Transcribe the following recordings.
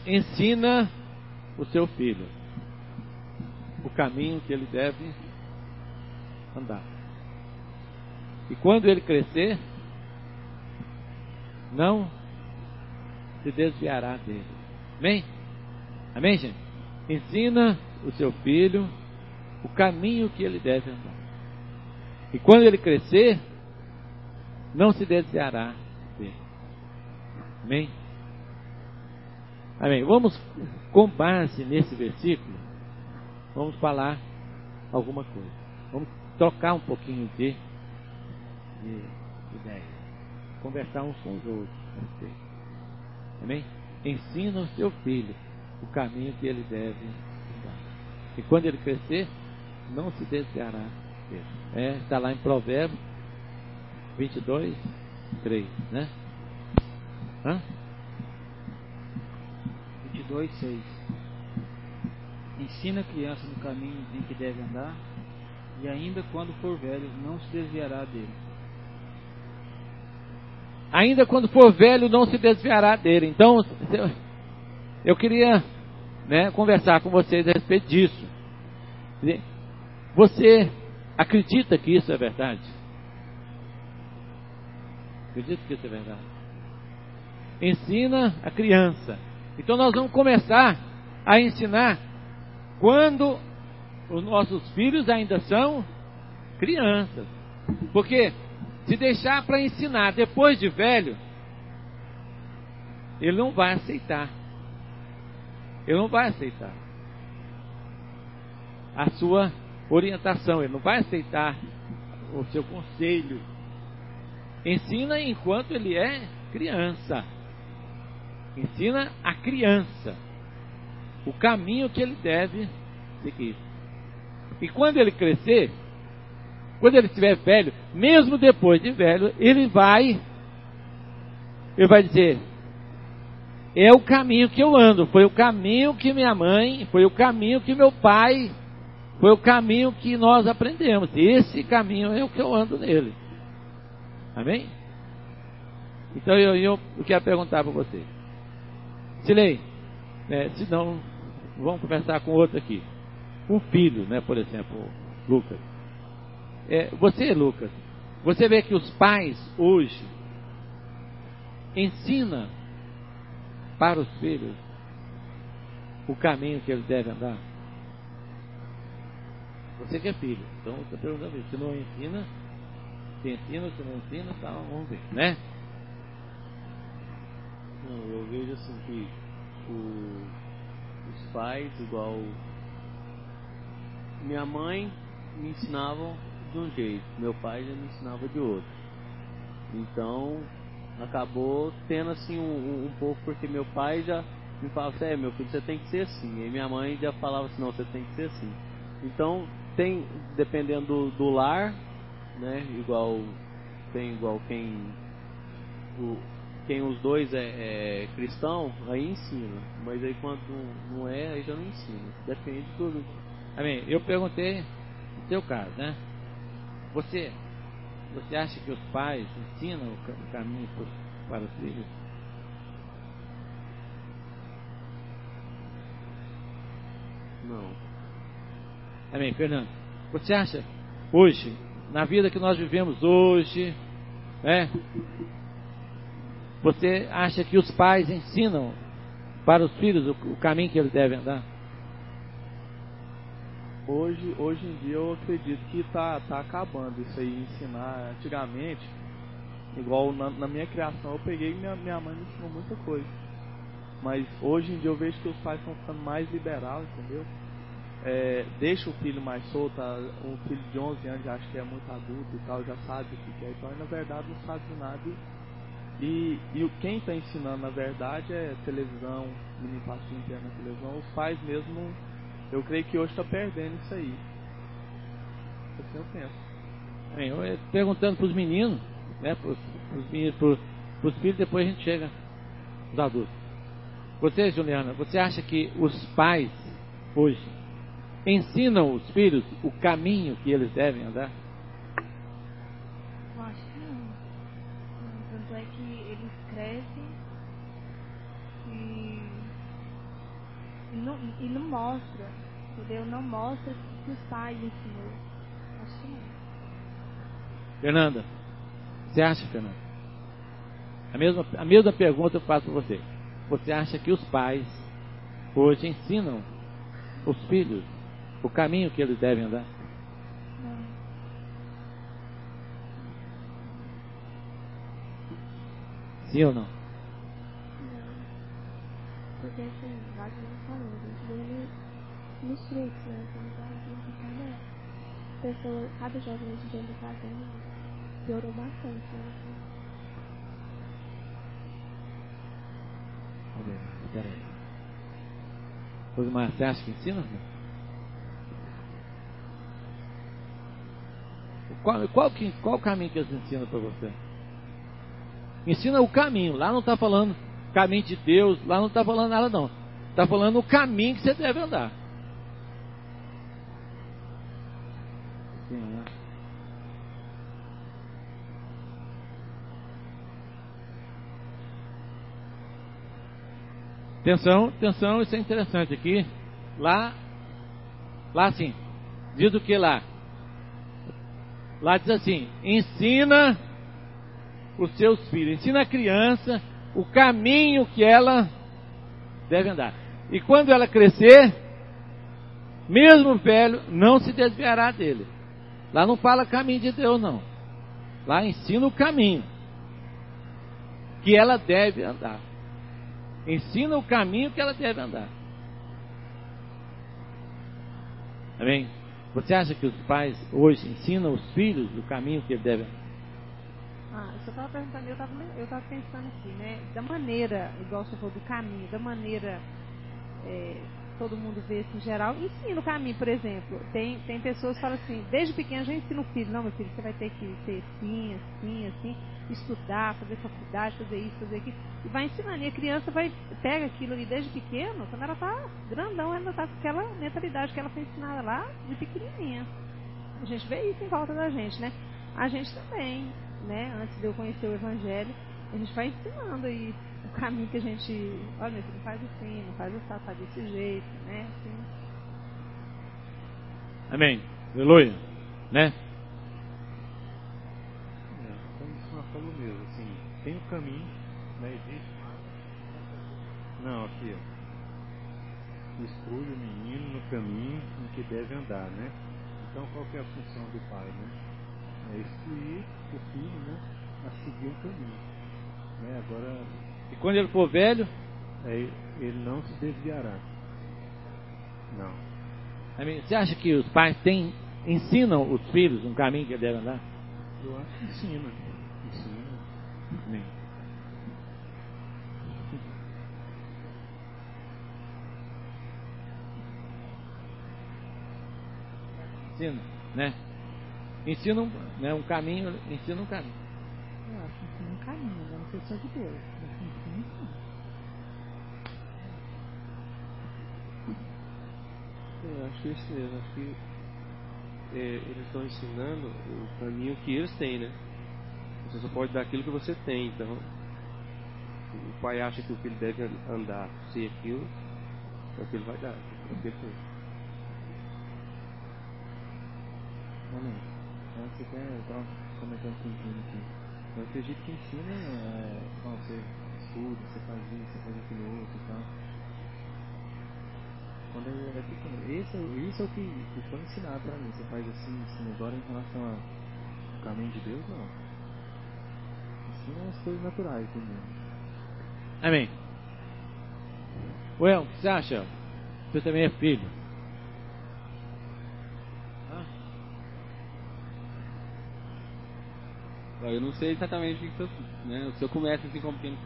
ensina o seu filho o caminho que ele deve andar. E quando ele crescer, não se desviará dele. Amém? Amém, gente? Ensina o seu filho o caminho que ele deve andar. E quando ele crescer, não se desviará dele. Amém? Amém. Vamos, com base nesse versículo, vamos falar alguma coisa. Vamos trocar um pouquinho de ideia. Conversar uns com os outros. Amém? Ensina o seu filho o caminho que ele deve andar. E quando ele crescer, não se desviará dele. Está lá em Provérbios 22, 3, né? 22, 6. Ensina a criança no caminho em que deve andar, e ainda quando for velho, não se desviará dele. Ainda quando for velho, não se desviará dele. Então, eu queria, conversar com vocês a respeito disso. Você acredita que isso é verdade? Acredita que isso é verdade? Ensina a criança. Então nós vamos começar a ensinar quando os nossos filhos ainda são crianças. Porque se deixar para ensinar depois de velho, ele não vai aceitar. Ele não vai aceitar a sua orientação, ele não vai aceitar o seu conselho. Ensina enquanto ele é criança. Ensina a criança o caminho que ele deve seguir. E quando ele crescer, quando ele estiver velho, mesmo depois de velho, ele vai dizer: é o caminho que eu ando, foi o caminho que minha mãe, foi o caminho que meu pai, foi o caminho que nós aprendemos. Esse caminho é o que eu ando nele. Amém? Então eu quero perguntar para você. Silei, se não, vamos conversar com outro aqui. Um filho, por exemplo, Lucas. Você, Lucas, você vê que os pais hoje ensinam para os filhos o caminho que eles devem andar? Você que é filho, então eu estou perguntando isso. Se não ensina, se ensina, se não ensina, tá, vamos ver, né? Não, eu vejo assim que os pais, igual minha mãe, me ensinavam de um jeito, meu pai já me ensinava de outro. Então acabou tendo assim um pouco, porque meu pai já me falava assim: meu filho, você tem que ser assim. E minha mãe já falava assim: não, você tem que ser assim. Então tem, dependendo do lar, igual quem os dois é cristão, aí ensina. Mas aí quando não é, aí já não ensina. Depende de tudo. Amém. Eu perguntei no seu caso, Você acha que os pais ensinam o caminho para os filhos? Não. Amém, Fernando. Você acha hoje, na vida que nós vivemos hoje, você acha que os pais ensinam para os filhos o caminho que eles devem andar? Hoje em dia eu acredito que tá acabando isso aí, ensinar. Antigamente, igual na minha criação, eu peguei e minha mãe me ensinou muita coisa. Mas hoje em dia eu vejo que os pais estão ficando mais liberais, entendeu? Deixa o filho mais solto. Um filho de 11 anos já acha que é muito adulto e tal, já sabe o que é. Então, na verdade, não sabe de nada. E quem está ensinando, na verdade, é televisão, mini pastinho inteiro na televisão. Os pais mesmo, eu creio que hoje está perdendo isso aí. Assim eu penso. Perguntando para os meninos, para os filhos, depois a gente chega nos adultos. Você, Juliana, você acha que os pais hoje ensinam os filhos o caminho que eles devem andar? Eu acho que não. Tanto é que eles crescem e não mostra, entendeu? Não mostra que os pais ensinou. Acho que não. Fernanda, você acha, Fernanda? A mesma pergunta eu faço para você. Você acha que os pais hoje ensinam os filhos o caminho que eles devem andar? Não. Sim ou não? Não. Porque assim, igual a falou, a gente vê nos frutos, né? Cada jovem hoje em dia está piorou bastante, né? Espera aí. Rosemar, você acha que ensina? Qual o caminho que eles ensinam para você? Ensina o caminho. Lá não está falando caminho de Deus, lá não está falando nada não. Está falando o caminho que você deve andar. Sim, né? Atenção, isso é interessante aqui. Lá sim, diz o que lá? Lá diz assim: ensina os seus filhos, ensina a criança o caminho que ela deve andar. E quando ela crescer, mesmo velho, não se desviará dele. Lá não fala caminho de Deus, não. Lá ensina o caminho que ela deve andar. Ensina o caminho que ela deve andar. Amém? Você acha que os pais hoje ensinam os filhos o caminho que eles devem andar? Eu só estava perguntando, eu estava pensando aqui, né? Da maneira, igual você falou, do caminho, da maneira todo mundo vê assim, em geral, ensina o caminho, por exemplo. Tem pessoas que falam assim, desde pequeno já ensina o filho, não, meu filho, você vai ter que ser assim, estudar, fazer faculdade, fazer isso, fazer aquilo, e vai ensinando, e a criança pega aquilo ali desde pequeno, quando ela está grandão, ela está com aquela mentalidade que ela foi ensinada lá de pequenininha. A gente vê isso em volta da gente, né? A gente também, né? Antes de eu conhecer o Evangelho, a gente vai ensinando aí o caminho que a gente, olha, meu filho, não faz assim, não faz assim, faz desse jeito, né? Assim. Amém. Aleluia. Né? Como o senhor falou mesmo, assim, tem o caminho, né? Existe. Não, aqui, ó. Instrui o menino no caminho em que deve andar, né? Então, qual que é a função do pai, né? É instruir o filho, né? A seguir o caminho, né? Agora, E quando ele for velho, ele não se desviará. Não. amém? Você acha que os pais ensinam os filhos um caminho que eles devem andar? Eu acho que ensina. Amém. Ensina, né? Ensina um caminho, ensina um caminho. Eu acho que ensina um caminho, eu não sei se é de Deus, mas ensina sim. Eu acho que é isso mesmo, acho que eles estão ensinando o caminho que eles têm, né? Você só pode dar aquilo que você tem, então o pai acha que o filho deve andar, ser aquilo, é o que ele vai dar, é o que ele tem. Amém. Você estava comentando com o Júnior aqui. Eu acredito que ensina, você estuda, você faz isso, você faz aquilo outro e tal. Quando ele é pequeno. Isso é o que foi ensinado para mim. Você faz assim. Agora em relação ao caminho de Deus, não. Ensina as coisas naturais do mundo. Amém. Well, o que você acha? Você também é filho. Eu não sei exatamente o que eu, né? Se eu começo assim como pequeno.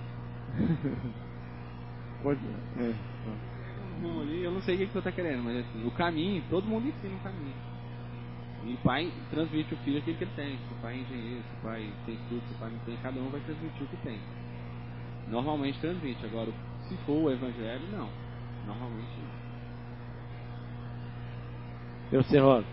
Pode. Eu não sei o que você está querendo, mas assim, o caminho, todo mundo ensina o caminho. E o pai transmite o filho aquilo que ele tem. Se o pai é engenheiro, se o pai tem estudo, se o pai não tem, cada um vai transmitir o que tem. Normalmente transmite. Agora, se for o evangelho, não. Normalmente não. Eu sei, Rosa.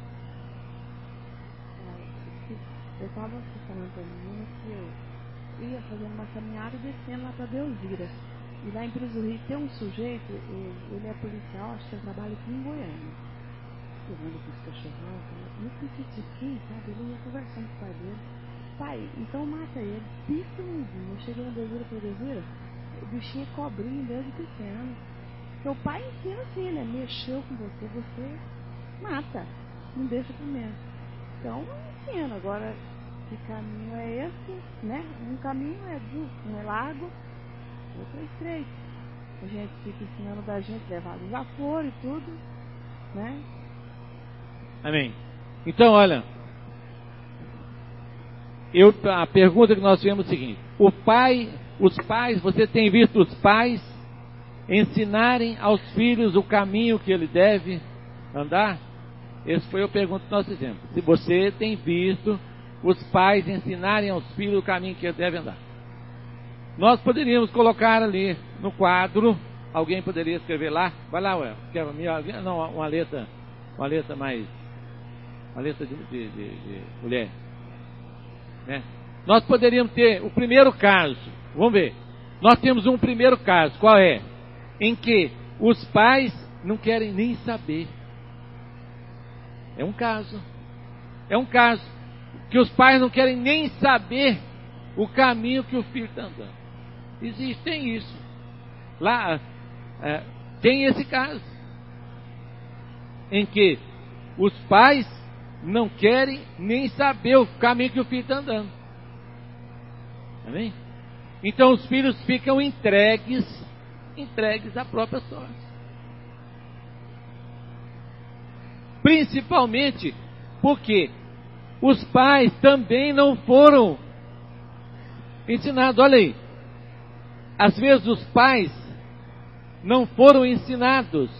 Eu estava falando para a menina que eu ia fazendo uma caminhada e descendo lá para Belvira. E lá em Cruz do Rio tem um sujeito, ele é policial, acho que ele trabalha aqui em Goiânia. Pegando com os cachorrão, e o piquitiquinho, sabe? Ele ia conversando com o pai dele. Pai, então mata ele, pica um vinho. Eu cheguei na Desira, falei, Desira, o bichinho é cobrinho desde pequeno. Porque o pai ensina assim, né? Mexeu com você, você mata, não deixa comer. Então, ensina. Agora, que caminho é esse, né? Um caminho é duro, um é largo, outro é estreito. A gente fica ensinando da gente levar desaforo e tudo, né? Amém. Então, olha, a pergunta que nós tivemos é o seguinte: os pais, você tem visto os pais ensinarem aos filhos o caminho que ele deve andar? Essa foi a pergunta que nós fizemos. Se você tem visto os pais ensinarem aos filhos o caminho que ele deve andar. Nós poderíamos colocar ali no quadro, alguém poderia escrever lá, vai lá, ué, quer uma letra mais, uma letra de mulher, né? Nós poderíamos ter o primeiro caso, vamos ver, nós temos um primeiro caso, qual é? Em que os pais não querem nem saber. É um caso que os pais não querem nem saber o caminho que o filho está andando. Tem isso. Lá tem esse caso em que os pais não querem nem saber o caminho que o filho está andando. Amém? Então os filhos ficam entregues à própria sorte. Principalmente porque os pais também não foram ensinados. Olha aí, às vezes os pais não foram ensinados.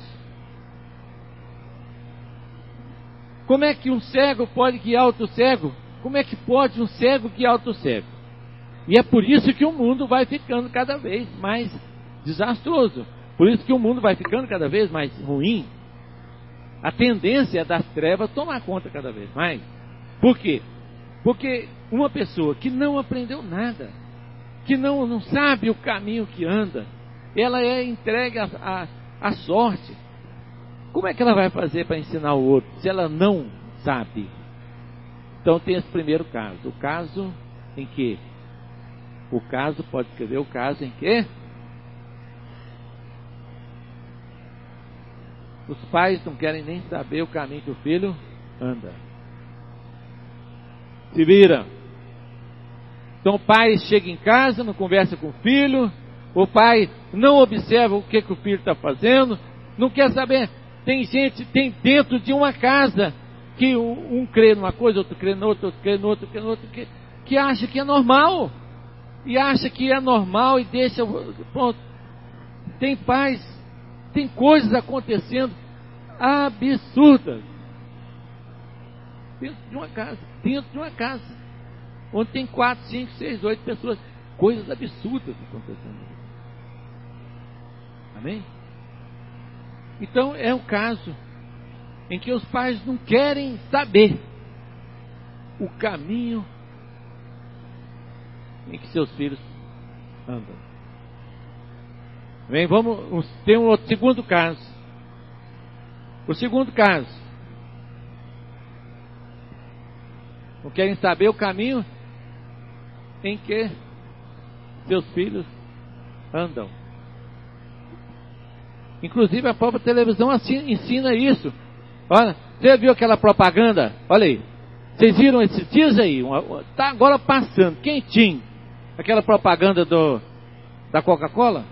Como é que um cego pode guiar outro cego? Como é que pode um cego guiar outro cego? E é por isso que o mundo vai ficando cada vez mais desastroso. Por isso que o mundo vai ficando cada vez mais ruim. A tendência é das trevas tomar conta cada vez mais. Por quê? Porque uma pessoa que não aprendeu nada, que não sabe o caminho que anda, ela é entregue à sorte. Como é que ela vai fazer para ensinar o outro se ela não sabe? Então tem esse primeiro caso. O caso em que? Pode escrever o caso em que? Os pais não querem nem saber o caminho que o filho anda. Se vira. Então o pai chega em casa, não conversa com o filho. O pai não observa o que o filho está fazendo. Não quer saber. Tem dentro de uma casa que um crê numa coisa, outro crê noutra, outro crê noutra, outro crê noutra, que acha que é normal. E acha que é normal e deixa. Pronto. Tem pais, tem coisas acontecendo absurdas dentro de uma casa, onde tem 4, 5, 6, 8 pessoas, coisas absurdas acontecendo. Amém? Então é um caso em que os pais não querem saber o caminho em que seus filhos andam. Bem, vamos ter um outro segundo caso. O segundo caso, não querem saber o caminho em que seus filhos andam. Inclusive a própria televisão ensina isso. Olha, você viu aquela propaganda? Olha aí, vocês viram esses dias aí? Está agora passando, quentinho, aquela propaganda da Coca-Cola.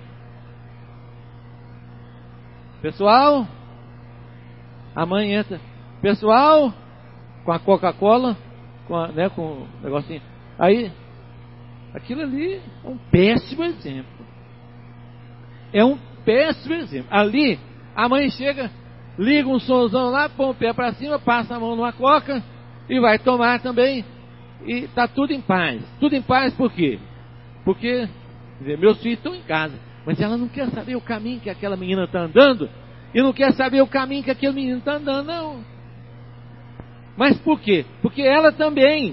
Pessoal, a mãe entra, pessoal, com a Coca-Cola, com o negocinho. Aí, aquilo ali é um péssimo exemplo. É um péssimo exemplo. Ali, a mãe chega, liga um somzão lá, põe o pé para cima, passa a mão numa coca e vai tomar também. E está tudo em paz. Tudo em paz por quê? Porque meus filhos estão em casa, mas ela não quer saber o caminho que aquela menina está andando. E não quer saber o caminho que aquele menino está andando, não. Mas por quê? Porque ela também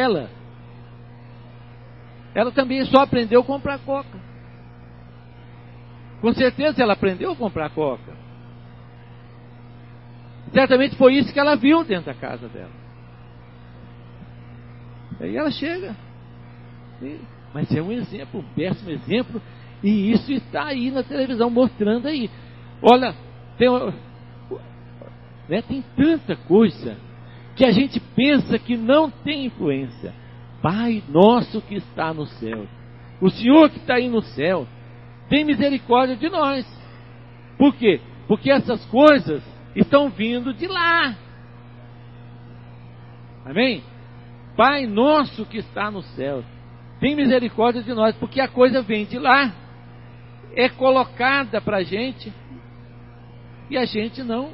só aprendeu a comprar coca. Com certeza ela aprendeu a comprar coca. Certamente foi isso que ela viu dentro da casa dela. Aí ela chega. Mas é um exemplo, um péssimo exemplo. E isso está aí na televisão, mostrando aí. Olha, tem tanta coisa que a gente pensa que não tem influência. Pai nosso que está no céu, o Senhor que está aí no céu, tem misericórdia de nós. Por quê? Porque essas coisas estão vindo de lá. Amém? Pai nosso que está no céu, tem misericórdia de nós, porque a coisa vem de lá, é colocada para a gente, e a gente não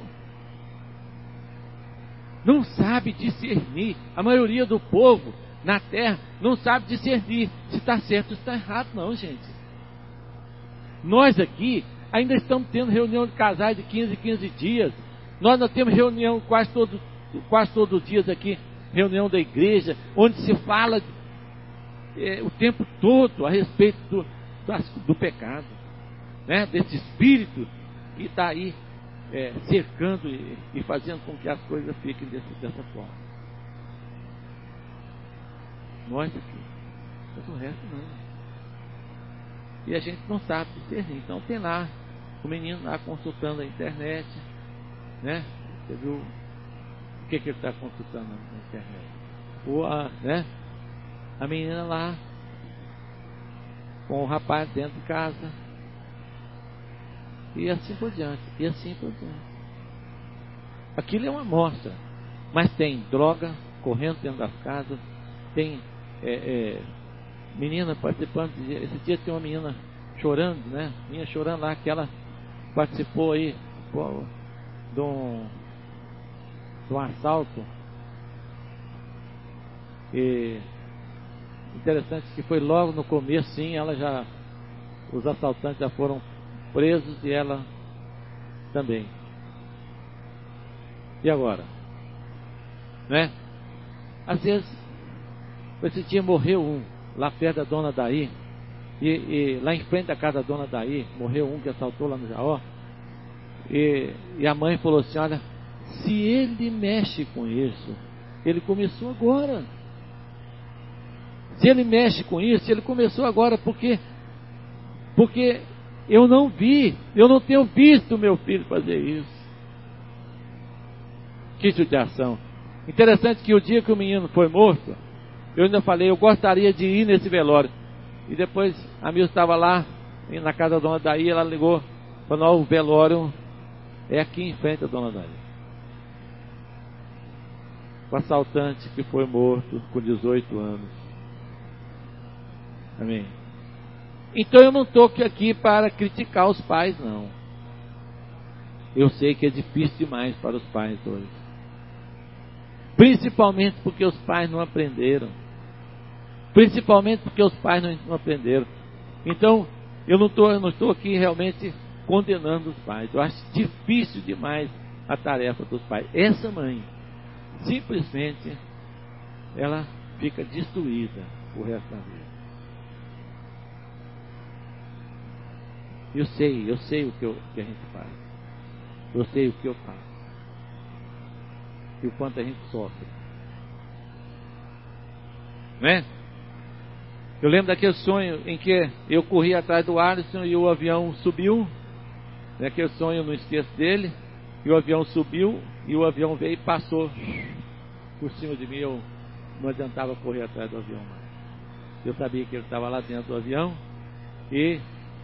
sabe discernir. A maioria do povo na terra não sabe discernir se está certo ou se está errado, não, gente. Nós aqui ainda estamos tendo reunião de casais de 15 em 15 dias. Nós não temos reunião quase todos os dias aqui, reunião da igreja, onde se fala o tempo todo a respeito do pecado, né? Desse espírito que está aí cercando e fazendo com que as coisas fiquem dessa forma. Nós aqui, mas o resto não. E a gente não sabe discernir. Então tem lá o menino lá consultando a internet, né? Você viu o que ele está consultando na internet? Ou a menina lá com o rapaz dentro de casa, e assim por diante, e assim por diante. Aquilo é uma amostra, mas tem droga correndo dentro das casas, tem menina participando. Esse dia tem uma menina chorando, né? Menina chorando lá, que ela participou aí de um assalto. E interessante que foi logo no começo, sim, os assaltantes já foram presos e ela também. E agora? Né? Às vezes, esse dia morreu lá perto da Dona Daí, e lá em frente da casa da Dona Daí, morreu que assaltou lá no Jaó, e a mãe falou assim: olha, se ele mexe com isso, ele começou agora. Se ele mexe com isso, ele começou agora, porque eu não tenho visto meu filho fazer isso. Que judiação. Interessante que o dia que o menino foi morto, eu ainda falei, eu gostaria de ir nesse velório. E depois a Milce estava lá, na casa da Dona Daí, ela ligou, falou: o velório é aqui em frente da Dona Daí. O assaltante que foi morto com 18 anos. Amém. Então eu não estou aqui para criticar os pais, não. Eu sei que é difícil demais para os pais hoje. Principalmente porque os pais não aprenderam. Principalmente porque os pais não aprenderam. Então, eu não estou aqui realmente condenando os pais. Eu acho difícil demais a tarefa dos pais. Essa mãe, simplesmente, ela fica destruída o resto da vida. Eu sei o que a gente faz. Eu sei o que eu faço. E o quanto a gente sofre. Né? Eu lembro daquele sonho em que eu corri atrás do Alisson e o avião subiu. Aquele sonho eu não esqueço dele. E o avião subiu e o avião veio e passou por cima de mim. Eu não adiantava correr atrás do avião mais. Eu sabia que ele estava lá dentro do avião. E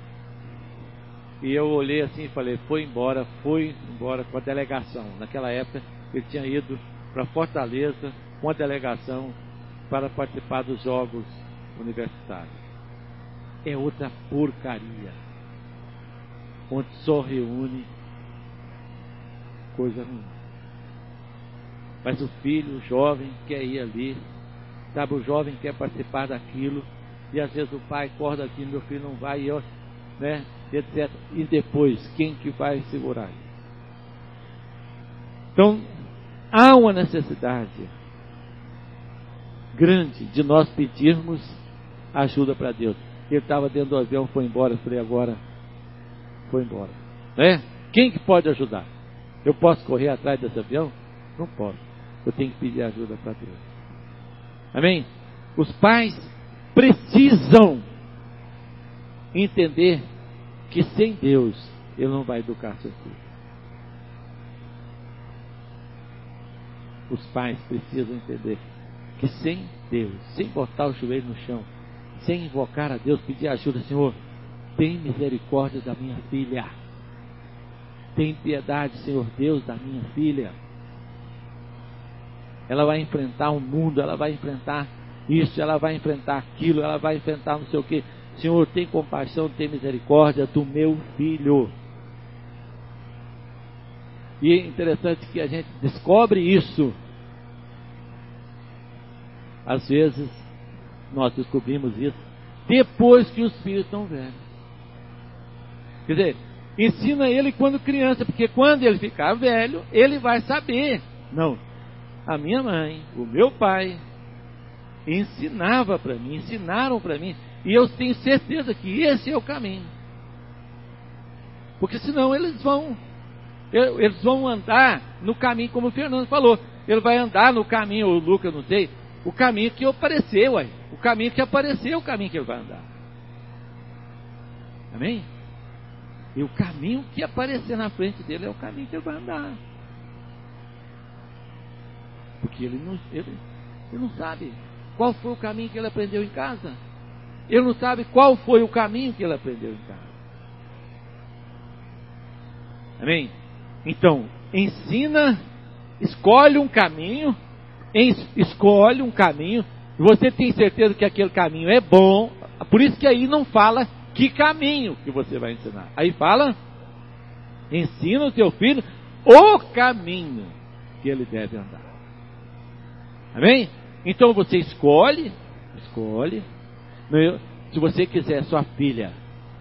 eu olhei assim e falei: foi embora com a delegação. Naquela época ele tinha ido para Fortaleza com a delegação para participar dos Jogos Universitários. É outra porcaria, onde só reúne coisa ruim. Mas o filho, o jovem, quer ir ali, sabe, o jovem quer participar daquilo, e às vezes o pai acorda aqui: meu filho não vai, né, etc. E depois, quem que vai segurar isso? Então, há uma necessidade grande de nós pedirmos ajuda para Deus. Ele estava dentro do avião, foi embora. Eu falei: agora foi embora. Né? Quem que pode ajudar? Eu posso correr atrás desse avião? Não posso. Eu tenho que pedir ajuda para Deus. Amém? Os pais precisam entender que sem Deus ele não vai educar seu filho. Os pais precisam entender que sem Deus, sem botar o joelho no chão, sem invocar a Deus, pedir ajuda, Senhor, tem misericórdia da minha filha. Tem piedade, Senhor Deus, da minha filha. Ela vai enfrentar o mundo, ela vai enfrentar isso, ela vai enfrentar aquilo, ela vai enfrentar não sei o que. Senhor, tem compaixão, tem misericórdia do meu filho. E é interessante que a gente descobre isso. Às vezes, nós descobrimos isso depois que os filhos estão velhos. Quer dizer, ensina ele quando criança, porque quando ele ficar velho, ele vai saber. Não, a minha mãe, o meu pai, ensinaram para mim, e eu tenho certeza que esse é o caminho. Porque senão eles vão andar no caminho, como o Fernando falou, ele vai andar no caminho, ou o Lucas, não sei, o caminho que apareceu, o caminho que apareceu é o caminho que ele vai andar. Amém? E o caminho que aparecer na frente dele é o caminho que ele vai andar. Porque ele não sabe qual foi o caminho que ele aprendeu em casa. Ele não sabe qual foi o caminho que ele aprendeu em casa. Amém? Então, ensina, escolhe um caminho, você tem certeza que aquele caminho é bom, por isso que aí não fala que caminho que você vai ensinar. Aí fala, ensina o teu filho o caminho que ele deve andar. Amém? Então você escolhe. Se você quiser sua filha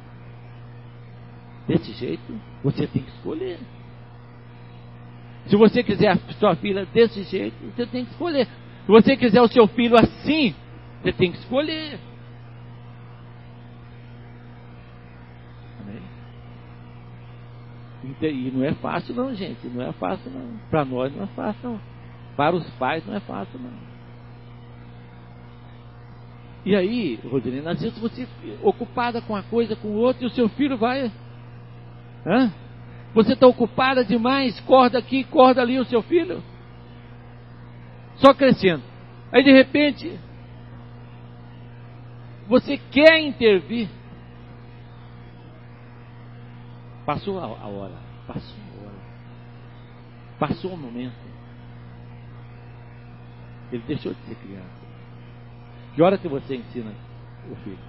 desse jeito, você tem que escolher. Se você quiser a sua filha desse jeito, você tem que escolher. Se você quiser o seu filho assim, você tem que escolher. Amém? E não é fácil não, gente. Não é fácil não. Para nós não é fácil não. Para os pais não é fácil não. E aí, Rodrigo, às vezes você ocupada com uma coisa, com outra, e o seu filho vai... Você está ocupada demais, corda aqui, corda ali, o seu filho só crescendo. Aí de repente você quer intervir. Passou a hora, passou o momento. Ele deixou de ser criança. Que hora que você ensina o filho?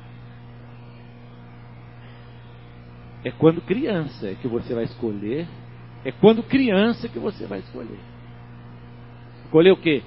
É quando criança que você vai escolher. É quando criança que você vai escolher. Escolher o quê?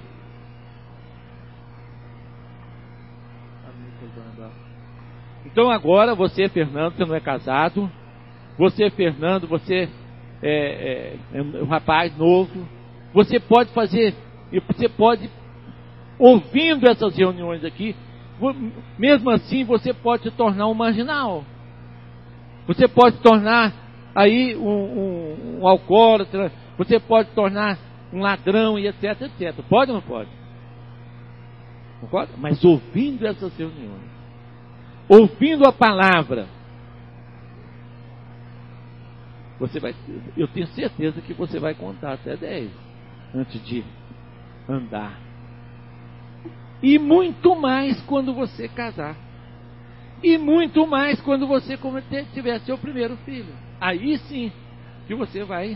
Então agora você, Fernando, você não é casado. Você, Fernando, você é um rapaz novo. Você pode fazer, você pode, ouvindo essas reuniões aqui, mesmo assim você pode se tornar um marginal. Você pode se tornar aí um alcoólatra, você pode se tornar um ladrão e etc, etc. Pode ou não pode? Concorda? Mas ouvindo essas reuniões, ouvindo a palavra, eu tenho certeza que você vai contar até 10 antes de andar. E muito mais quando você casar. E muito mais quando você tiver seu primeiro filho. Aí sim que você vai.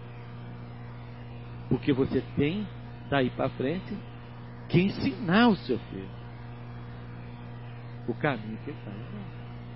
Porque você tem, daí para frente, que ensinar o seu filho o caminho que ele está levando.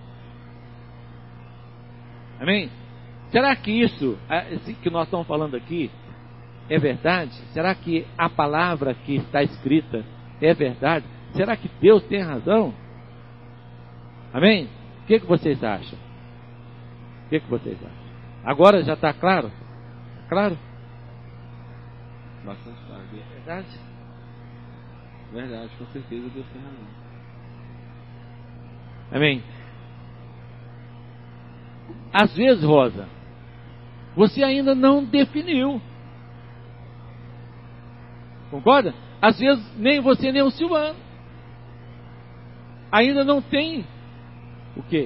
Amém? Será que isso que nós estamos falando aqui é verdade? Será que a palavra que está escrita é verdade? Será que Deus tem razão? Amém? O que vocês acham? O que vocês acham? Agora já está claro? Claro? Bastante claro. É verdade? Verdade, com certeza Deus tem razão. Amém? às vezes, Rosa, você ainda não definiu. Concorda? Às vezes, nem você nem o Silvano ainda não tem o quê?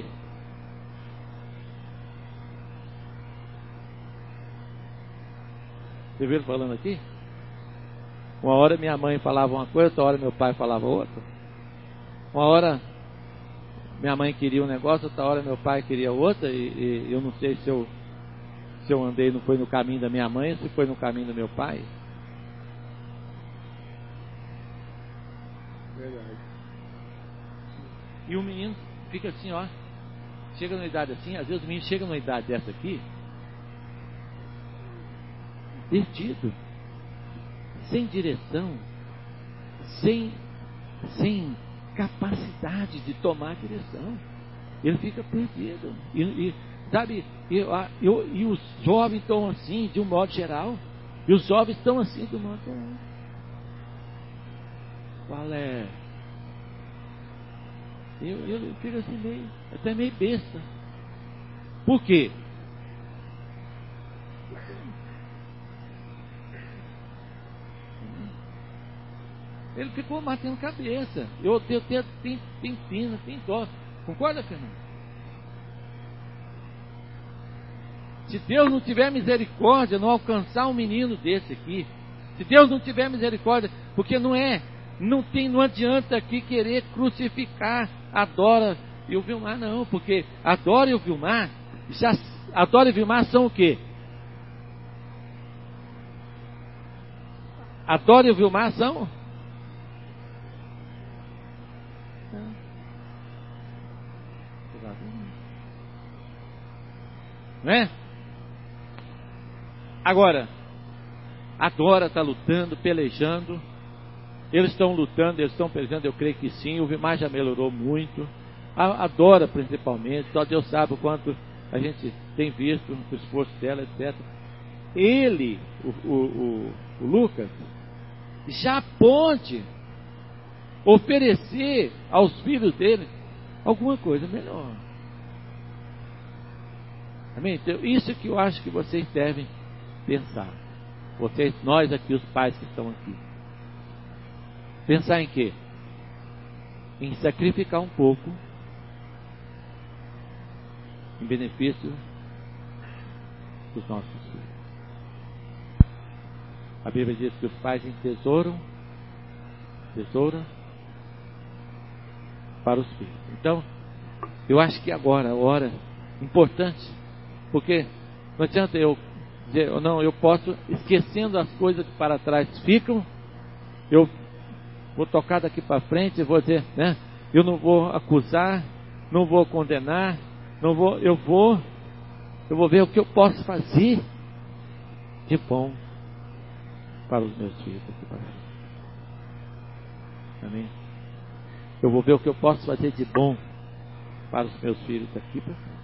Você viu ele falando aqui? Uma hora minha mãe falava uma coisa, outra hora meu pai falava outra. Uma hora minha mãe queria um negócio, outra hora meu pai queria outra, e eu não sei se eu andei, não foi no caminho da minha mãe, se foi no caminho do meu pai. Verdade. E o menino fica assim, ó, chega numa idade assim, às vezes o menino chega numa idade dessa aqui, perdido, sem direção, sem capacidade de tomar direção. Ele fica perdido. Sabe, e os jovens estão assim, de um modo geral. E os jovens estão assim, de um modo geral. Qual é? Eu fico assim, até meio besta. Por quê? Ele ficou batendo cabeça. Eu tem pena, tem dó. Concorda, Fernando? Se Deus não tiver misericórdia, não alcançar um menino desse aqui. Se Deus não tiver misericórdia, porque não adianta aqui querer crucificar a Dora e o Vilmar, não. Porque a Dora e o Vilmar, a Dora e o Vilmar são o quê? A Dora e o Vilmar são... Não é? Agora, a Dora está lutando, pelejando. Eles estão lutando, eles estão pelejando, eu creio que sim. O Vilmar já melhorou muito. A Dora, principalmente, só Deus sabe o quanto a gente tem visto o esforço dela, etc. Ele, o Lucas, já pode oferecer aos filhos dele alguma coisa melhor. Amém? Então, isso que eu acho que vocês devem pensar. Vocês, nós aqui, os pais que estão aqui. Pensar em quê? Em sacrificar um pouco em benefício dos nossos filhos. A Bíblia diz que os pais entesouram para os filhos. Então, eu acho que agora, a hora importante, porque não adianta eu dizer, não, eu posso, esquecendo as coisas que para trás ficam, eu vou tocar daqui para frente e vou dizer, né? Eu não vou acusar, não vou condenar, eu vou ver o que eu posso fazer de bom para os meus filhos daqui para frente. Amém? Eu vou ver o que eu posso fazer de bom para os meus filhos daqui para frente.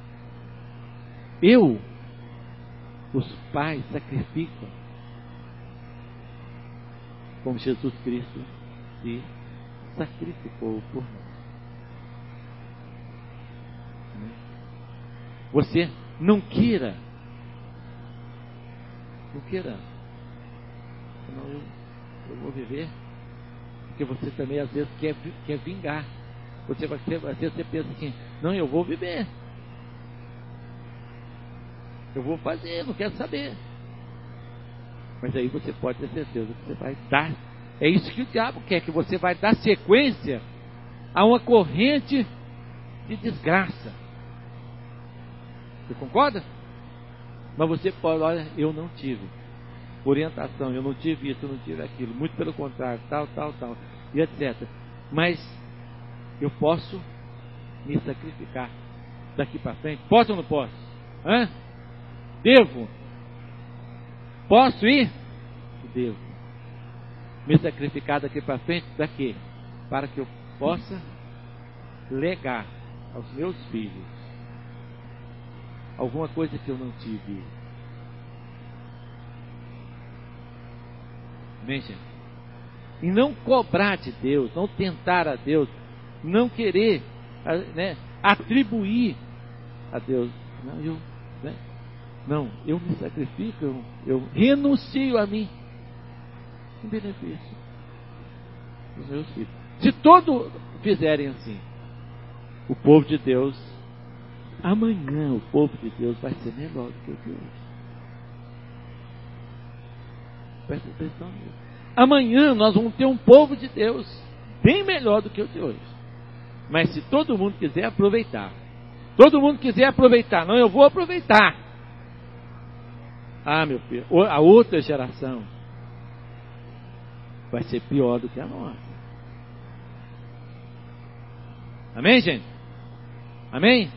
Os pais sacrificam como Jesus Cristo se sacrificou por nós. Você não queira, não, eu vou viver, porque você também às vezes quer vingar. Às vezes você pensa assim, não, eu vou viver. Eu vou fazer, não quero saber. Mas aí você pode ter certeza que você vai dar. É isso que o diabo quer, que você vai dar sequência a uma corrente de desgraça. Você concorda? Mas você pode, olha, eu não tive orientação, eu não tive isso, eu não tive aquilo. Muito pelo contrário, tal, e etc. Mas eu posso me sacrificar daqui para frente. Posso ou não posso? Hã? Devo? Posso ir? Devo. Me sacrificar daqui para frente, daqui, para que eu possa legar aos meus filhos alguma coisa que eu não tive. Amém, gente? E não cobrar de Deus, não tentar a Deus, não querer, né, atribuir a Deus. Eu me sacrifico, eu renuncio a mim em benefício dos meus filhos. Se todos fizerem assim, o povo de Deus, amanhã o povo de Deus vai ser melhor do que o de hoje. Presta atenção nisso. Amanhã nós vamos ter um povo de Deus bem melhor do que o de hoje. Mas se todo mundo quiser aproveitar, não, eu vou aproveitar. Meu filho, a outra geração vai ser pior do que a nossa. Amém, gente? Amém?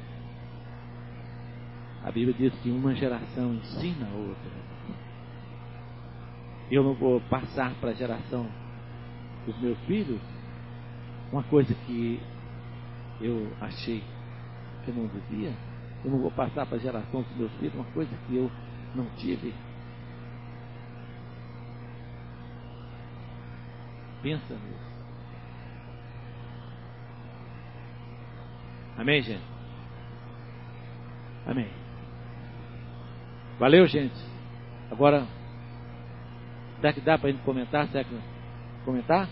A Bíblia diz que uma geração ensina a outra. Eu não vou passar para a geração dos meus filhos uma coisa que eu achei que eu não devia. Eu não vou passar para a geração dos meus filhos uma coisa que eu não tive. Pensa nisso. Amém, gente? Amém. Valeu, gente. Agora, será que dá para a gente comentar? Será que comentar?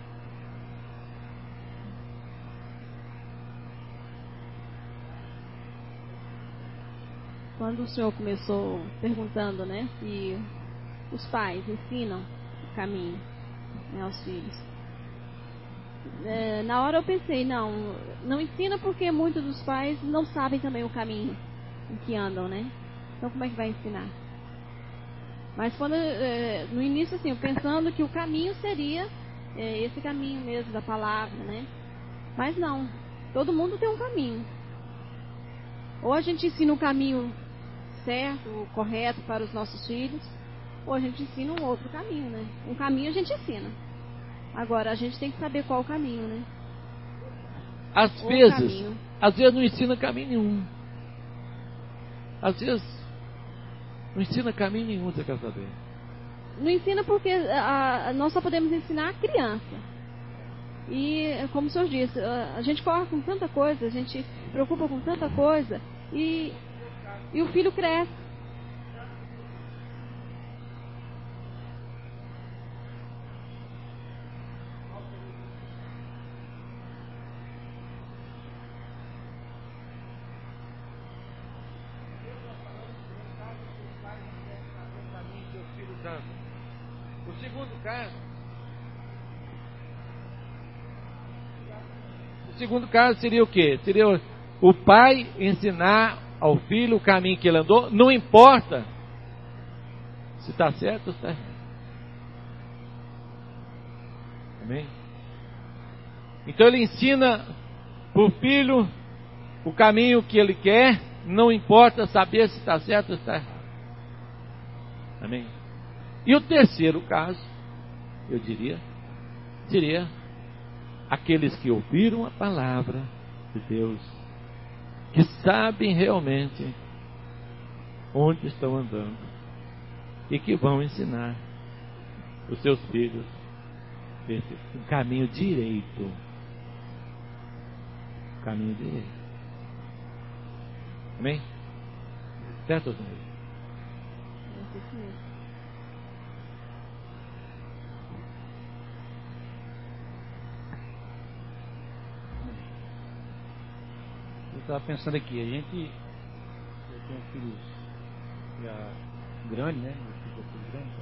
Quando o senhor começou perguntando, né, se os pais ensinam o caminho, né, aos filhos, na hora eu pensei, não ensina, porque muitos dos pais não sabem também o caminho em que andam, né? Então como é que vai ensinar? Mas quando no início, assim, eu pensando que o caminho seria esse caminho mesmo da palavra, né? Mas não, todo mundo tem um caminho. Ou a gente ensina um caminho certo, correto para os nossos filhos, ou a gente ensina um outro caminho, né? Um caminho a gente ensina. Agora, a gente tem que saber qual o caminho, né? Às vezes não ensina caminho nenhum. Às vezes não ensina caminho nenhum, você quer saber? Não ensina porque nós só podemos ensinar a criança. E, como o senhor disse, a gente corre com tanta coisa, a gente se preocupa com tanta coisa, e o filho cresce. O segundo caso seria o quê? Seria o pai ensinar ao filho o caminho que ele andou, não importa se está certo ou está errado. Amém? Então ele ensina para o filho o caminho que ele quer, não importa saber se está certo ou está errado. Amém? E o terceiro caso, eu diria, seria aqueles que ouviram a palavra de Deus, que sabem realmente onde estão andando e que vão ensinar os seus filhos o caminho direito. O caminho direito. Amém? Certo, senhor? Eu estava pensando aqui, eu tenho filhos já grandes, né? Meus filhos já são grandes,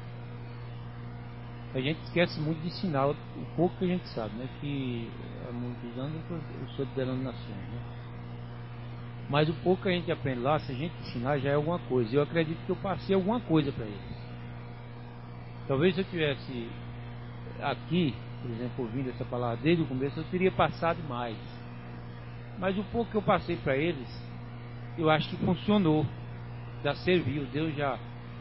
a gente esquece muito de ensinar o pouco que a gente sabe, né? Que há muitos anos eu sou de denominações, né? Mas o pouco que a gente aprende lá, se a gente ensinar, já é alguma coisa. Eu acredito que eu passei alguma coisa para eles. Talvez se eu tivesse aqui, por exemplo, ouvindo essa palavra desde o começo, eu teria passado mais. Mas o pouco que eu passei para eles, eu acho que funcionou, já serviu. Deus já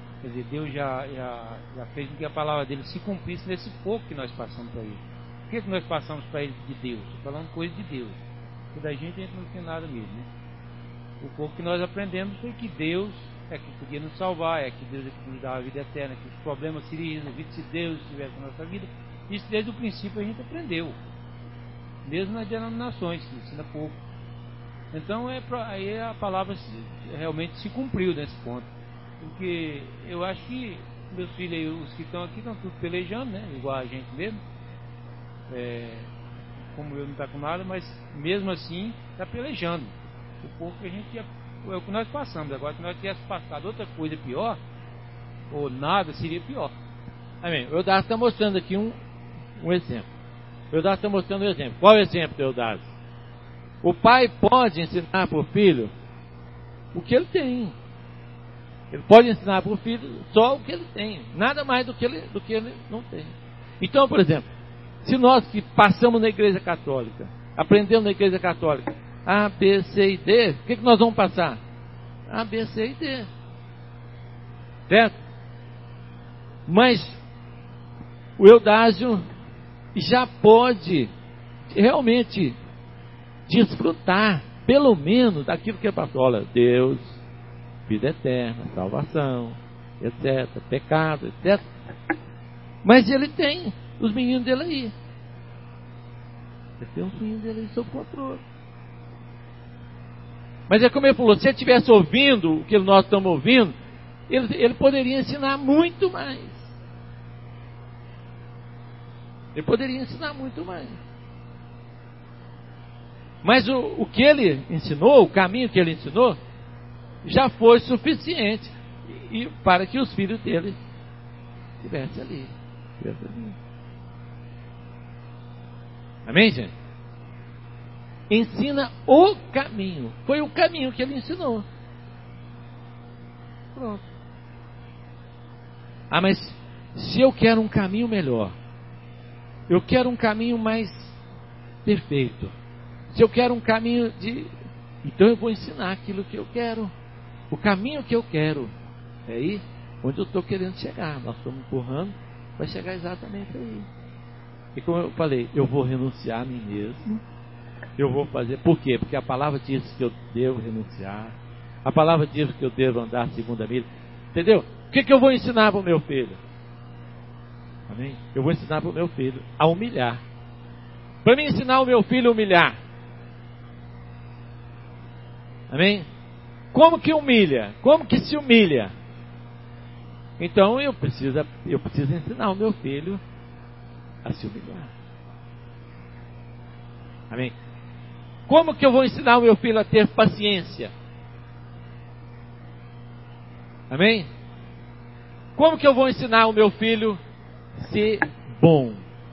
fez com que a palavra dele se cumprisse nesse pouco que nós passamos para eles. O que nós passamos para eles de Deus? Estou falando coisa de Deus. Porque da gente a gente não tem nada mesmo, né? O pouco que nós aprendemos foi que Deus é que podia nos salvar, é que Deus é que nos dava a vida eterna, que os problemas seriam resolvidos se Deus estivesse na nossa vida. Isso desde o princípio a gente aprendeu. Mesmo nas denominações, que ensina pouco. Então aí a palavra realmente se cumpriu nesse ponto. Porque eu acho que meus filhos aí, os que estão aqui, estão tudo pelejando, né? Igual a gente mesmo. Como eu não está com nada, mas mesmo assim está pelejando. O pouco que a gente é o que nós passamos. Agora, se nós tivéssemos passado outra coisa pior, ou nada, seria pior. Amém. O Eudácio está mostrando aqui um exemplo. O Eudácio está mostrando um exemplo. Qual é o exemplo do Eudácio? O pai pode ensinar para o filho o que ele tem. Ele pode ensinar para o filho só o que ele tem. Nada mais do que ele não tem. Então, por exemplo, se nós que passamos na igreja católica, aprendemos na igreja católica, A, B, C e D, o que nós vamos passar? A, B, C e D. Certo? Mas o Eudásio já pode realmente desfrutar, pelo menos, daquilo que é pastor. Olha, Deus, vida eterna, salvação, etc., pecado, etc. Mas ele tem os meninos dele aí. Ele tem os meninos dele aí sob controle. Mas é como ele falou, se ele estivesse ouvindo o que nós estamos ouvindo, ele poderia ensinar muito mais. Ele poderia ensinar muito mais. Mas o que ele ensinou, o caminho que ele ensinou, já foi suficiente para que os filhos dele estivessem ali. Amém, gente? Ensina o caminho. Foi o caminho que ele ensinou. Pronto. Ah, mas se eu quero um caminho melhor, eu quero um caminho mais perfeito, se eu quero um caminho de... Então eu vou ensinar aquilo que eu quero, o caminho que eu quero. É aí onde eu estou querendo chegar. Nós estamos empurrando, vai chegar exatamente aí. E como eu falei, eu vou renunciar a mim mesmo. Eu vou fazer, por quê? Porque a palavra diz que eu devo renunciar. A palavra diz que eu devo andar segundo a milha. Entendeu? O que eu vou ensinar para o meu filho? Amém? Eu vou ensinar para o meu filho a humilhar. Para me ensinar o meu filho a humilhar. Amém? Como que humilha? Como que se humilha? Então eu preciso ensinar o meu filho a se humilhar. Amém? Como que eu vou ensinar o meu filho a ter paciência? Amém? Como que eu vou ensinar o meu filho a ser bom?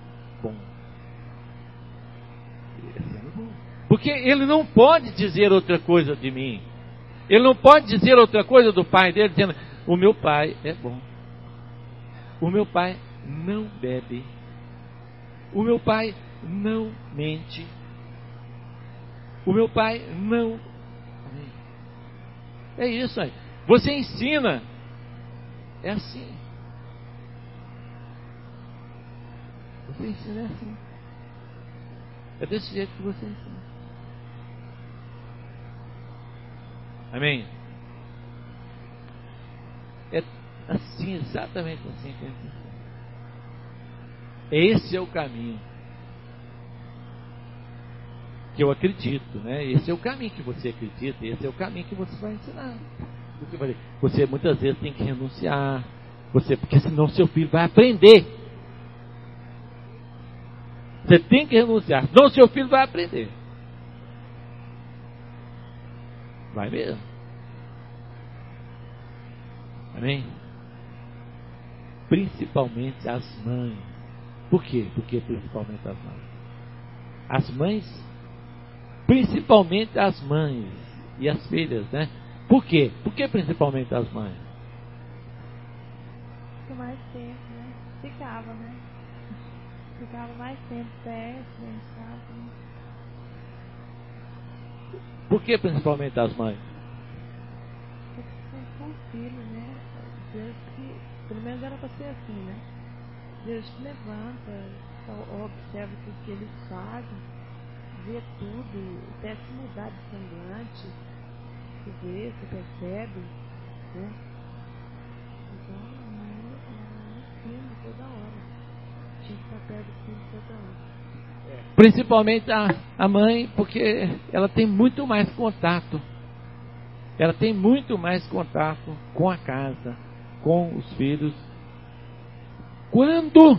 Porque ele não pode dizer outra coisa de mim. Ele não pode dizer outra coisa do pai dele, dizendo, o meu pai é bom. O meu pai não bebe. O meu pai não mente. O meu pai não... É isso aí. Você ensina. É assim. Você ensina é assim. É desse jeito que você ensina. Amém? É assim, exatamente assim que a gente ensina. Esse é o caminho que eu acredito, né? Esse é o caminho que você acredita, esse é o caminho que você vai ensinar. Você muitas vezes tem que renunciar, porque senão seu filho vai aprender. Você tem que renunciar, senão seu filho vai aprender. Vai mesmo. Amém? Principalmente as mães. Por quê? Porque principalmente as mães. As mães, principalmente as mães e as filhas, né? Por quê? Por que principalmente as mães? Fica mais tempo, né? Ficava, né? Ficava mais tempo perto, sabe? Por que principalmente as mães? Porque são filhos, né? Deus que, pelo menos era para ser assim, né? Deus te levanta, observa tudo que eles fazem, vê tudo, até se mudar de semblante, você vê, você percebe, né? Então, é um filho toda hora. Tinha que estar perto do filho toda hora. Principalmente a mãe, porque ela tem muito mais contato. Ela tem muito mais contato com a casa, com os filhos. Quando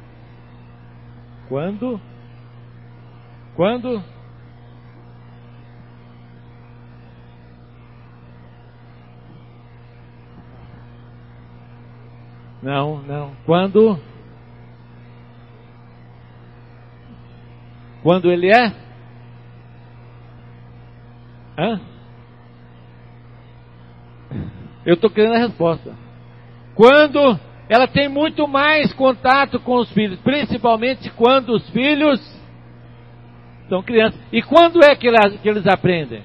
não. Quando ele é? Eu estou querendo a resposta. Quando ela tem muito mais contato com os filhos, principalmente quando os filhos são crianças. E quando é que eles aprendem?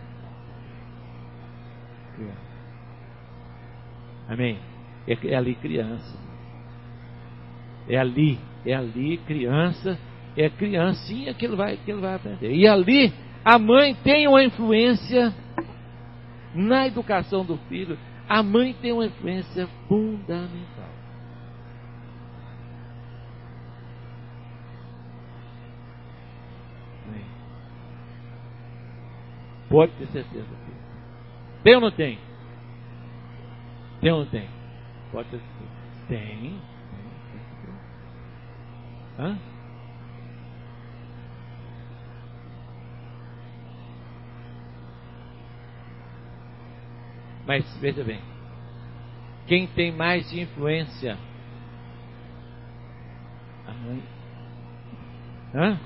Amém? É ali criança. É ali criança. É criancinha que ele vai aprender. E ali a mãe tem uma influência na educação do filho. A mãe tem uma influência fundamental. Amém. Pode ter certeza. Tem ou não tem? Tem ou não tem? Pode ter certeza. Tem. Hã? Mas veja bem, quem tem mais de influência? A mãe. Hã?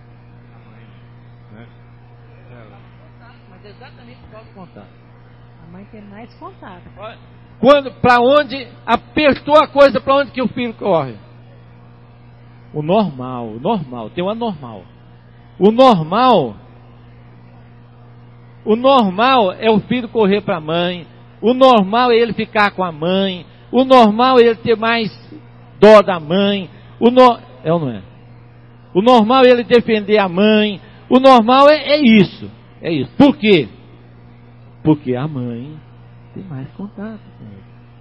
Mas exatamente pode contar. A mãe tem mais contato. Para onde apertou a coisa, para onde que o filho corre? O normal, tem o anormal. O normal é o filho correr para a mãe. O normal é ele ficar com a mãe. O normal é ele ter mais dó da mãe. É ou não é? O normal é ele defender a mãe. O normal é isso. É isso. Por quê? Porque a mãe tem mais contato com ele.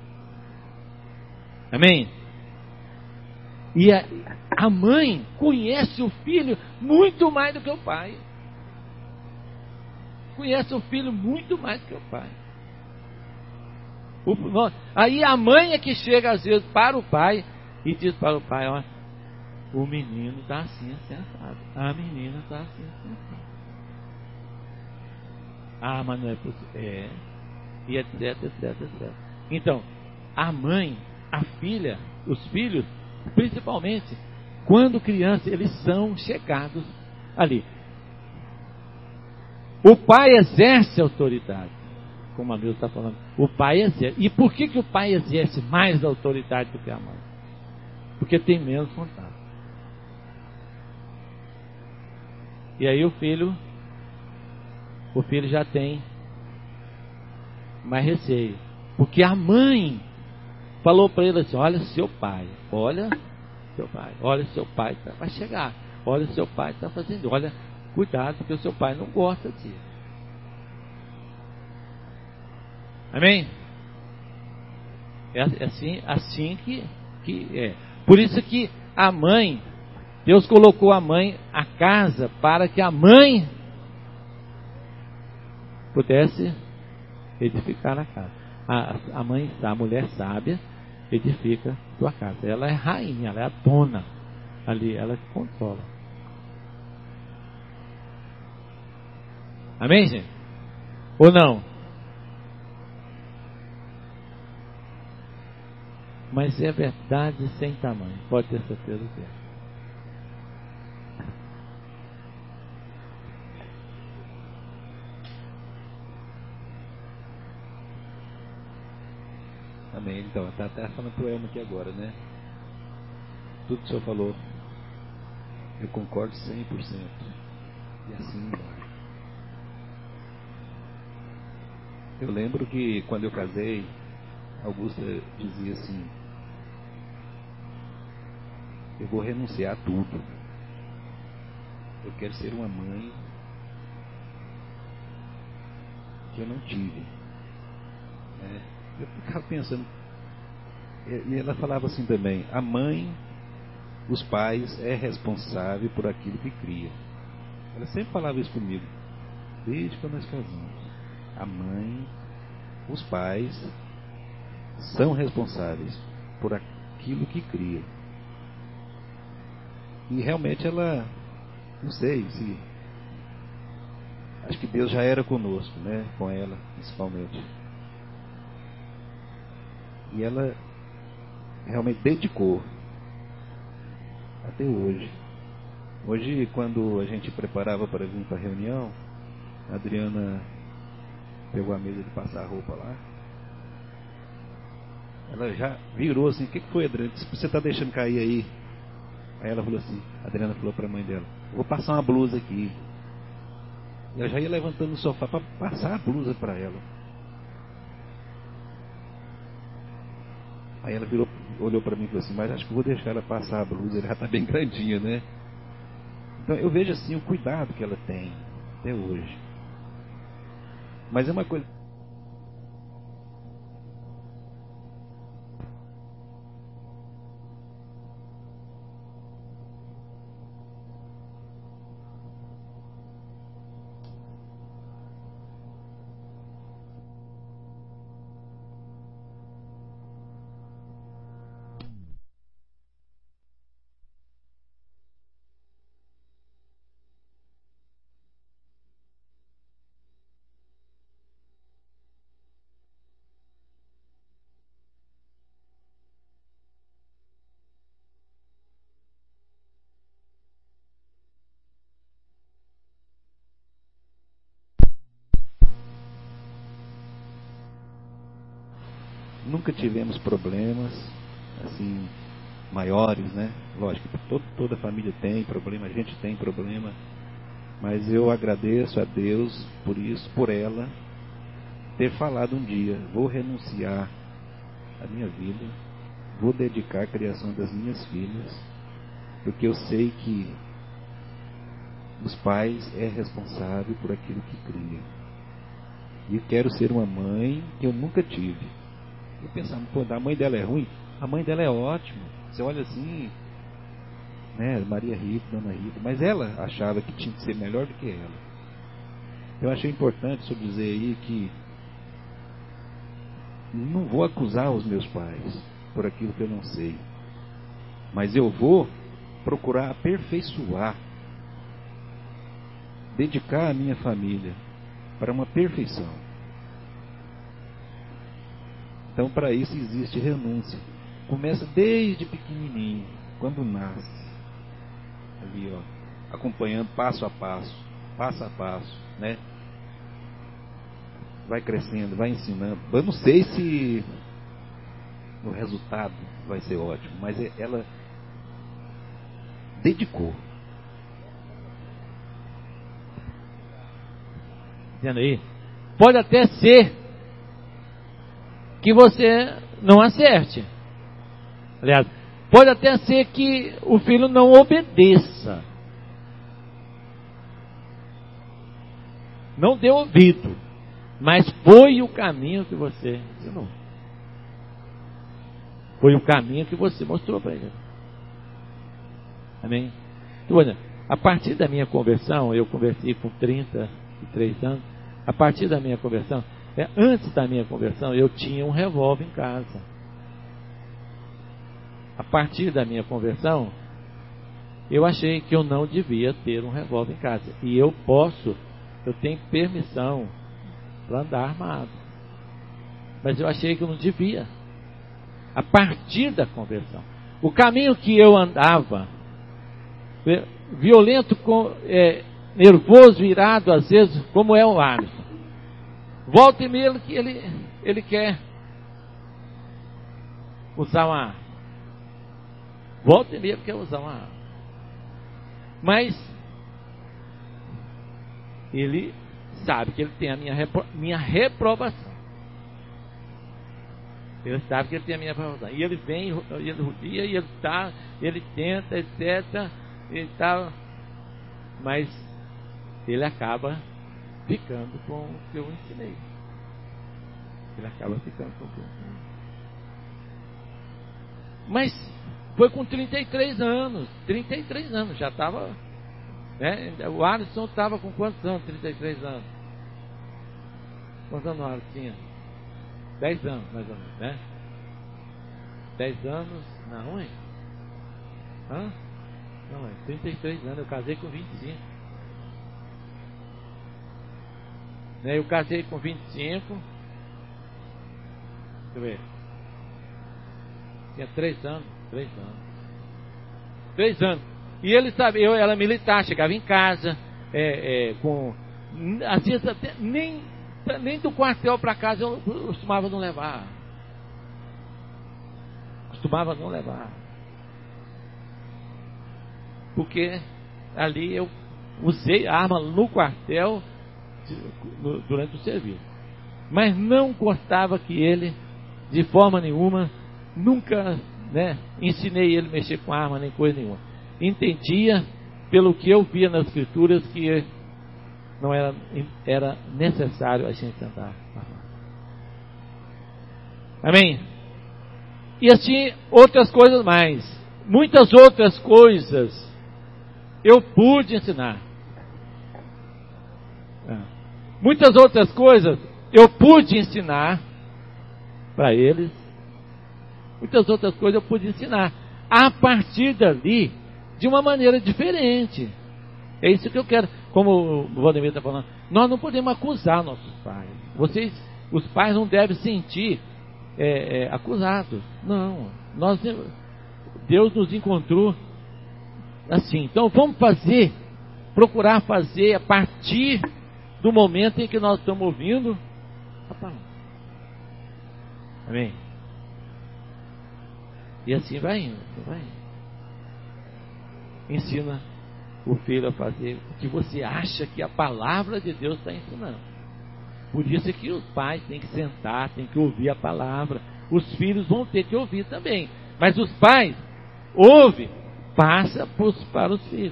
Amém? E a mãe conhece o filho muito mais do que o pai. Conhece o filho muito mais do que o pai. Aí a mãe é que chega às vezes para o pai e diz para o pai: ó, o menino está assim, assado. A menina está assim, assado. Ah, mas não é possível. E etc. Então, a mãe, a filha, os filhos, principalmente, quando crianças, eles são chegados ali. O pai exerce autoridade, como a Deus está falando. O pai exerce. E por que o pai exerce mais autoridade do que a mãe? Porque tem menos contato. E aí o filho já tem mais receio. Porque a mãe falou para ele assim: olha seu pai vai chegar. Olha seu pai está fazendo. Olha, cuidado, porque o seu pai não gosta disso. Amém? É assim que é. Por isso que a mãe, Deus colocou a mãe, a casa, para que a mãe pudesse edificar a casa. A mãe, a mulher sábia, edifica sua casa. Ela é rainha, ela é a dona. Ali, ela controla. Amém, gente? Ou não? Mas é verdade sem tamanho. Pode ter certeza que é. Amém. Então, está até falando pro Elmo aqui agora, né? Tudo que o senhor falou, eu concordo 100%. E assim embaixo. Eu lembro que quando eu casei, Augusta dizia assim: eu vou renunciar a tudo. Eu quero ser uma mãe que eu não tive. Eu ficava pensando, e ela falava assim também: a mãe os pais é responsável por aquilo que cria. Ela sempre falava isso comigo, desde que nós casamos. A mãe, os pais são responsáveis por aquilo que cria. E realmente ela, não sei se... Acho que Deus já era conosco, né? Com ela, principalmente. E ela realmente dedicou até hoje. Hoje, quando a gente preparava para vir para a reunião, a Adriana pegou a mesa de passar a roupa lá. Ela já virou assim: o que foi, Adriana? Você está deixando cair aí? Aí ela falou assim, a Adriana falou para a mãe dela: vou passar uma blusa aqui. Eu já ia levantando no sofá para passar a blusa para ela. Aí ela virou, olhou para mim e falou assim: mas acho que vou deixar ela passar a blusa, ela já está bem grandinha, né? Então eu vejo assim o cuidado que ela tem até hoje. Mas é uma coisa... Nunca tivemos problemas assim maiores, né? Lógico que toda família tem problema, a gente tem problema, mas eu agradeço a Deus por isso, por ela ter falado um dia: vou renunciar à minha vida, vou dedicar a criação das minhas filhas, porque eu sei que os pais é responsável por aquilo que cria. E eu quero ser uma mãe que eu nunca tive. Eu pensava, pô, a mãe dela é ruim? A mãe dela é ótima. Você olha assim, né, Maria Rita, Dona Rita, mas ela achava que tinha que ser melhor do que ela. Eu achei importante só dizer aí que não vou acusar os meus pais por aquilo que eu não sei, mas eu vou procurar aperfeiçoar, dedicar a minha família para uma perfeição. Então, para isso existe renúncia. Começa desde pequenininho, quando nasce, ali, ó, acompanhando passo a passo, né? Vai crescendo, vai ensinando. Eu não sei se o resultado vai ser ótimo, mas ela dedicou. Entendendo aí? Pode até ser que você não acerte. Aliás, pode até ser que o filho não obedeça, não dê ouvido, mas foi o caminho que você ensinou. Foi o caminho que você mostrou para ele. Amém? Então, a partir da minha conversão, eu converti com 33 anos. A partir da minha conversão, antes da minha conversão, eu tinha um revólver em casa. A partir da minha conversão, eu achei que eu não devia ter um revólver em casa. E eu tenho permissão para andar armado. Mas eu achei que eu não devia. A partir da conversão. O caminho que eu andava, violento, nervoso, irado, às vezes, como é o Alisson. Volta e meia ele quer usar uma arma. Volta e meia ele quer usar uma arma. Mas ele sabe que ele tem a minha reprovação. Ele sabe que ele tem a minha reprovação. E ele vem, ele tenta, etc. E tal. Mas ele acaba ficando com o que eu ensinei. Ele acaba ficando com o que eu ensinei. Mas foi com 33 anos. 33 anos, já estava... Né? O Alisson estava com quantos anos? 33 anos. Quantos anos o Alisson tinha? 10 anos, mais ou menos, né? 10 anos... Não, hein? Hã? Não, 33 anos, eu casei com 25. Né? Eu casei com 25. Deixa eu ver. Tinha 3 anos. 3 anos. E ele sabia, eu era militar, chegava em casa, com. Às vezes até nem do quartel para casa eu costumava não levar. Porque ali eu usei a arma no quartel durante o serviço. Mas não gostava que ele, de forma nenhuma, nunca, né, ensinei ele a mexer com arma nem coisa nenhuma. Entendia, pelo que eu via nas escrituras, que não era necessário a gente andar. Amém? E assim, outras coisas mais. Muitas outras coisas eu pude ensinar. Muitas outras coisas eu pude ensinar para eles. Muitas outras coisas eu pude ensinar. A partir dali, de uma maneira diferente. É isso que eu quero. Como o Valdemir está falando, nós não podemos acusar nossos pais. Os pais não devem sentir acusados. Não. Deus nos encontrou assim. Então vamos procurar fazer a partir do momento em que nós estamos ouvindo a palavra. Amém? E assim vai indo. Ensina o filho a fazer o que você acha que a palavra de Deus está ensinando. Por isso é que os pais têm que sentar, têm que ouvir a palavra. Os filhos vão ter que ouvir também. Mas os pais ouvem, passa para os filhos.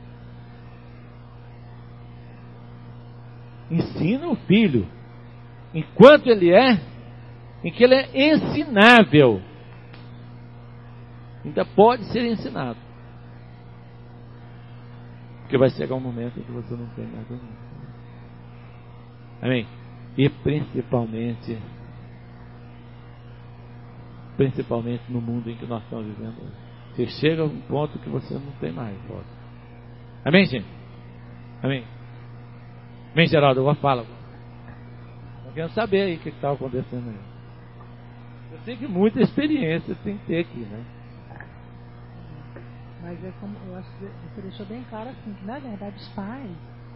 Ensina o filho enquanto ele em que ele é ensinável. Ainda pode ser ensinado. Porque vai chegar um momento em que você não tem mais domínio. Amém? E principalmente no mundo em que nós estamos vivendo hoje. Você chega a um ponto que você não tem mais voz. Amém, gente? Amém? Amém, Geraldo? Eu falo. Eu quero saber aí o que está acontecendo aí. Eu sei que muita experiência tem que ter aqui, né? Mas é como eu acho que você deixou bem claro assim, que na verdade os pais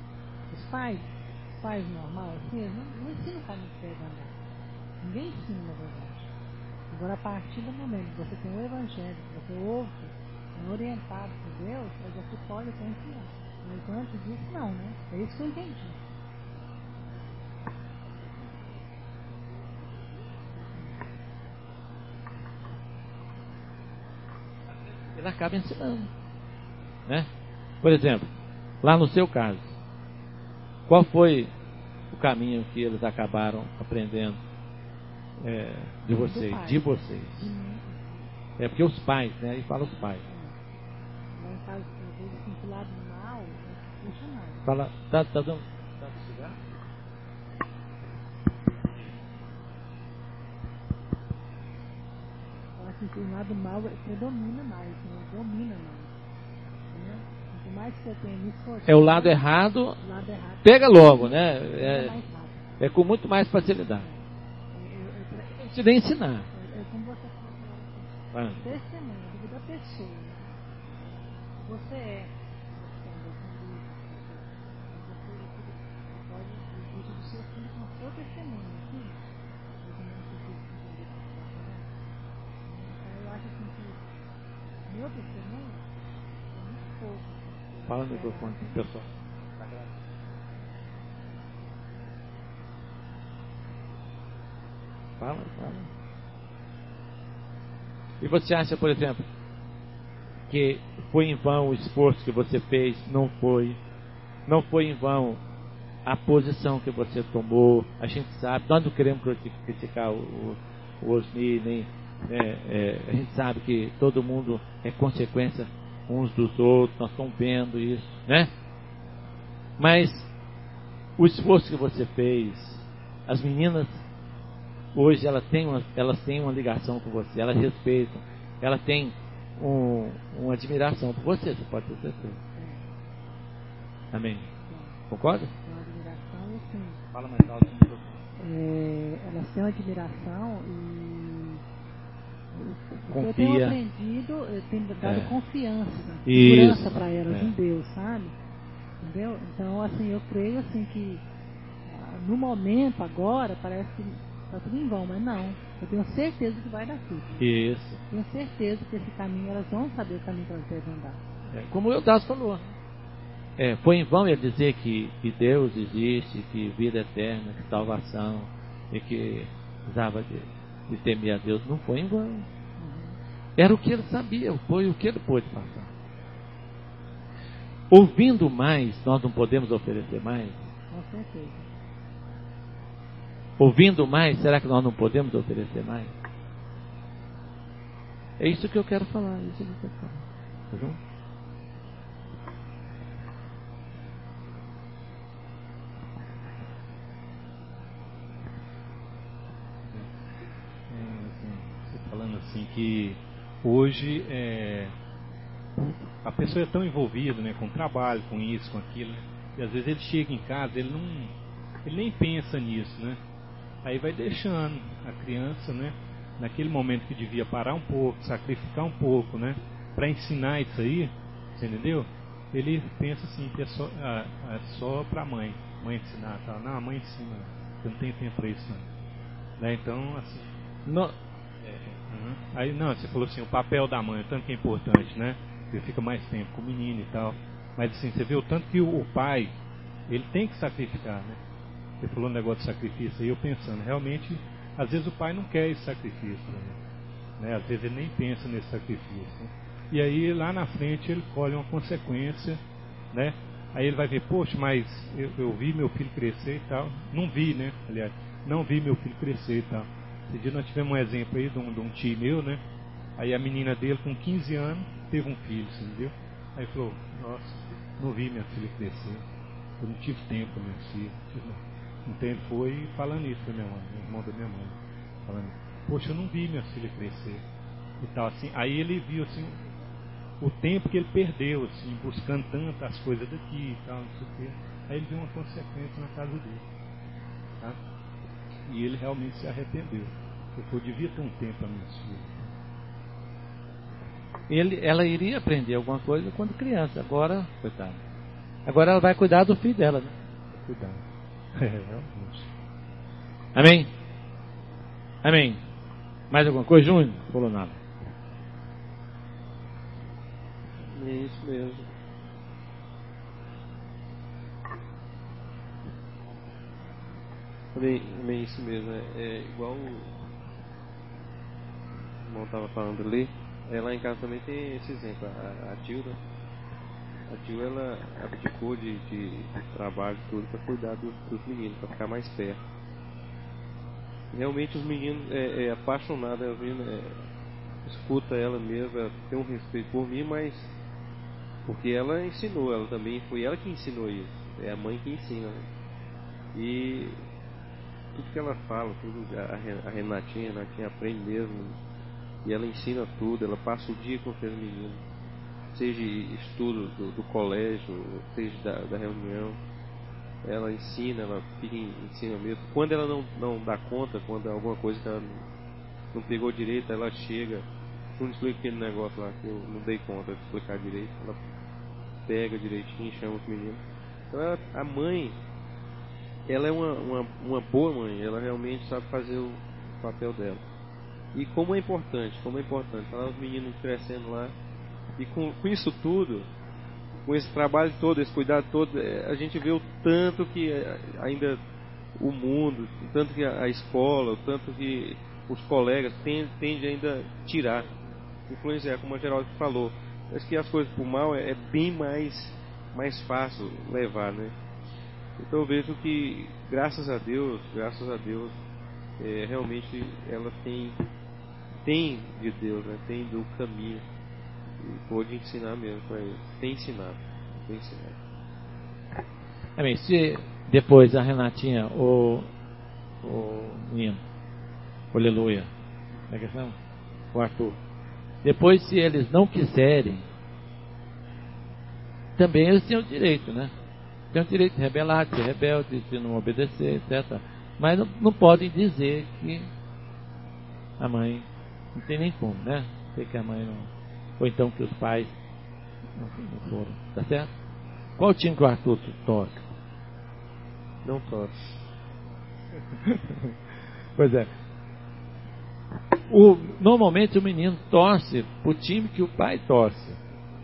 normais, assim, eles não ensinam o caminho que deve andar. Ninguém ensina, na verdade. Agora, a partir do momento que você tem o evangelho, que você ouve, é orientado por Deus, aí você pode até ensinar. Mas antes disso, não, né? É isso que eu entendi. Ele acaba ensinando, né? Por exemplo, lá no seu caso, qual foi o caminho que eles acabaram aprendendo de vocês? É porque os pais, né? Aí fala os pais. Lá em casa, às vezes, assim, pro lado mal, puxa mais. Fala, tá dando cigarro? Que o lado mal predomina mais, né? Domina mais. Né? Por mais que eu tenha me esforçado. É o lado errado. Pega logo, né? É com muito mais facilidade. Eu te dei ensinar. É como você falou. Testemunha, a vida da pessoa. Você é. Você pode dizer do seu filho com a sua testemunha. Meu testemunho é muito pouco. Fala no microfone, pessoal. Fala. E você acha, por exemplo, que foi em vão o esforço que você fez? Não foi. Não foi em vão a posição que você tomou. A gente sabe, nós não queremos criticar o Osni, nem A gente sabe que todo mundo é consequência uns dos outros, nós estamos vendo isso, né? Mas o esforço que você fez, as meninas hoje elas têm uma ligação com você, elas respeitam, elas têm uma admiração por você pode ter certeza. Amém? Concorda? Uma admiração, assim. Fala mais alto. Elas têm uma admiração e Confia. eu tenho aprendido, eu tenho dado confiança, Isso. segurança para elas em Deus, sabe? Entendeu? Então, assim, eu creio assim que no momento agora parece que está tudo em vão, mas não. Eu tenho certeza que vai dar tudo. Isso. Tenho certeza que esse caminho, elas vão saber o caminho que elas devem andar. Como o Eudácio falou. Foi em vão ele dizer que Deus existe, que vida eterna, que salvação, e que precisava de temer a Deus. Não foi em vão. Era o que ele sabia, foi o que ele pôde passar. Ouvindo mais, nós não podemos oferecer mais? Com certeza. Ouvindo mais, será que nós não podemos oferecer mais? É isso que eu quero falar. Isso que eu quero falar. Tá junto? Falando assim que hoje a pessoa é tão envolvida, né, com o trabalho, com isso, com aquilo, né, e às vezes ele chega em casa, ele nem pensa nisso, né? Aí vai deixando a criança, né, naquele momento que devia parar um pouco, sacrificar um pouco, né, para ensinar isso aí, você entendeu? Ele pensa assim que é só para a mãe ensinar, tá? Não, a mãe ensina, eu não tenho tempo para isso, não. Né? Então, assim, aí não, você falou assim, o papel da mãe, o tanto que é importante, né? Ele fica mais tempo com o menino e tal. Mas assim, você vê o tanto que o pai, ele tem que sacrificar, né? Você falou um negócio de sacrifício aí, eu pensando, realmente, às vezes o pai não quer esse sacrifício, né? Às vezes ele nem pensa nesse sacrifício, né? E aí lá na frente ele colhe uma consequência, né? Aí ele vai ver, poxa, mas eu vi meu filho crescer e tal. Não vi, né? Aliás, não vi meu filho crescer e tal. Esse dia nós tivemos um exemplo aí de um tio meu, né? Aí a menina dele, com 15 anos, teve um filho, você entendeu? Aí falou, nossa, não vi minha filha crescer. Eu não tive tempo para minha filha. Então ele foi falando isso para minha mãe, o irmão da minha mãe. Falando, poxa, eu não vi minha filha crescer. E tal, assim. Aí ele viu, assim, o tempo que ele perdeu, assim, buscando tantas coisas daqui e tal, não sei o quê. Aí ele viu uma consequência na casa dele. Tá? E ele realmente se arrependeu. Porque eu devia ter um tempo para minhas filhas. Ela iria aprender alguma coisa quando criança. Agora, coitada. Agora ela vai cuidar do filho dela, né? Vai cuidar. Realmente. Amém? Amém. Mais alguma coisa, Júnior? Não falou nada. É isso mesmo. Bem, isso mesmo. É igual o irmão estava falando ali. Lá em casa também tem esse exemplo. A Tilda, ela abdicou de trabalho tudo para cuidar dos meninos, para ficar mais perto. Realmente os meninos apaixonados, os meninos escuta ela mesma, ela tem um respeito por mim, mas porque ela ensinou, ela também foi ela que ensinou isso. É a mãe que ensina, né? E tudo que ela fala, tudo, a Renatinha aprende mesmo. E ela ensina tudo, ela passa o dia com aqueles meninos. Seja estudo do colégio, seja da reunião. Ela ensina, ela ensina mesmo. Quando ela não dá conta, quando alguma coisa que ela não pegou direito, ela chega. Não explica aquele negócio lá que eu não dei conta de explicar direito. Ela pega direitinho, chama os meninos. Então a mãe, ela é uma boa mãe, ela realmente sabe fazer o papel dela. E como é importante, tá lá os meninos crescendo lá. E com isso tudo, com esse trabalho todo, esse cuidado todo, a gente vê o tanto que ainda o mundo, o tanto que a escola, o tanto que os colegas tendem ainda a tirar. Influenciar, como a Geraldo falou. Acho que as coisas por mal é bem mais fácil levar, né? Então eu vejo que, graças a Deus, realmente ela tem tem de Deus, né? Tem do caminho. E pode ensinar mesmo para ele. Tem ensinado. Amém. Se depois a Renatinha, o menino, aleluia, como é que chama? O Arthur. Depois, se eles não quiserem, também eles têm o direito, né? Tem o direito de rebelar, de ser rebelde, de não obedecer, etc. Mas não podem dizer que a mãe não tem nem como, né? Sei que a mãe não. Ou então que os pais não foram. Tá certo? Qual time que o Arthur torce? Não torce. Pois é. Normalmente o menino torce pro time que o pai torce.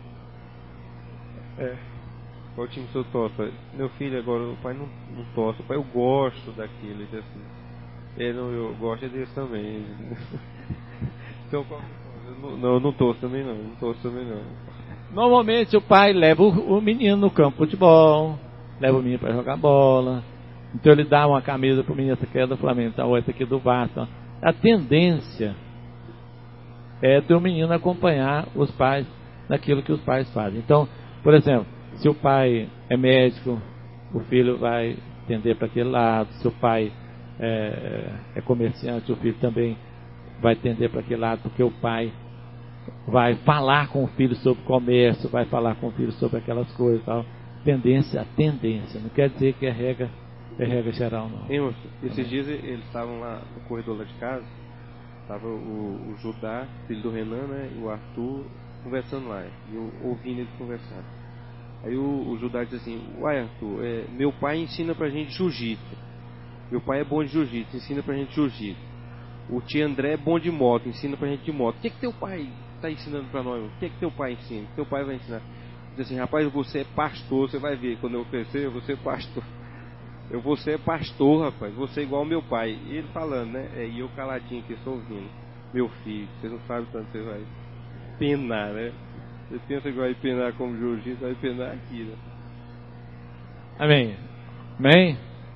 Qual time que eu torço? Meu filho agora, o pai não torce. O pai, eu gosto daquilo. Ele diz assim, eu gosto desse também. Então, eu não torço também não. Normalmente o pai leva o menino no campo de futebol, leva o menino para jogar bola. Então ele dá uma camisa pro menino, essa aqui é do Flamengo, tá? Ou essa aqui é do Vasco. A tendência é do menino acompanhar os pais naquilo que os pais fazem. Então, por exemplo, se o pai é médico, o filho vai tender para aquele lado. Se o pai é comerciante, o filho também vai tender para aquele lado, porque o pai vai falar com o filho sobre comércio, vai falar com o filho sobre aquelas coisas, tal. Tendência, não quer dizer que é regra geral, não. Esses dias eles estavam lá no corredor lá de casa, estava o Judá, filho do Renan, né, e o Arthur conversando lá, e eu ouvindo eles conversar. Aí o Judá disse assim: uai, Arthur, meu pai ensina pra gente jiu-jitsu. Meu pai é bom de jiu-jitsu, ensina pra gente jiu-jitsu. O tio André é bom de moto, ensina pra gente de moto. O que teu pai está ensinando para nós? O que teu pai ensina? O que teu pai vai ensinar? Diz assim: rapaz, você é pastor, você vai ver, quando eu crescer, eu vou ser pastor. Eu vou ser pastor, rapaz, vou ser igual ao meu pai. E ele falando, né? E eu caladinho aqui, só ouvindo. Meu filho, você não sabe tanto, você vai penar, né? Você pensa que vai penar como jiu-jitsu, vai penar aqui, né? Amém. Amém?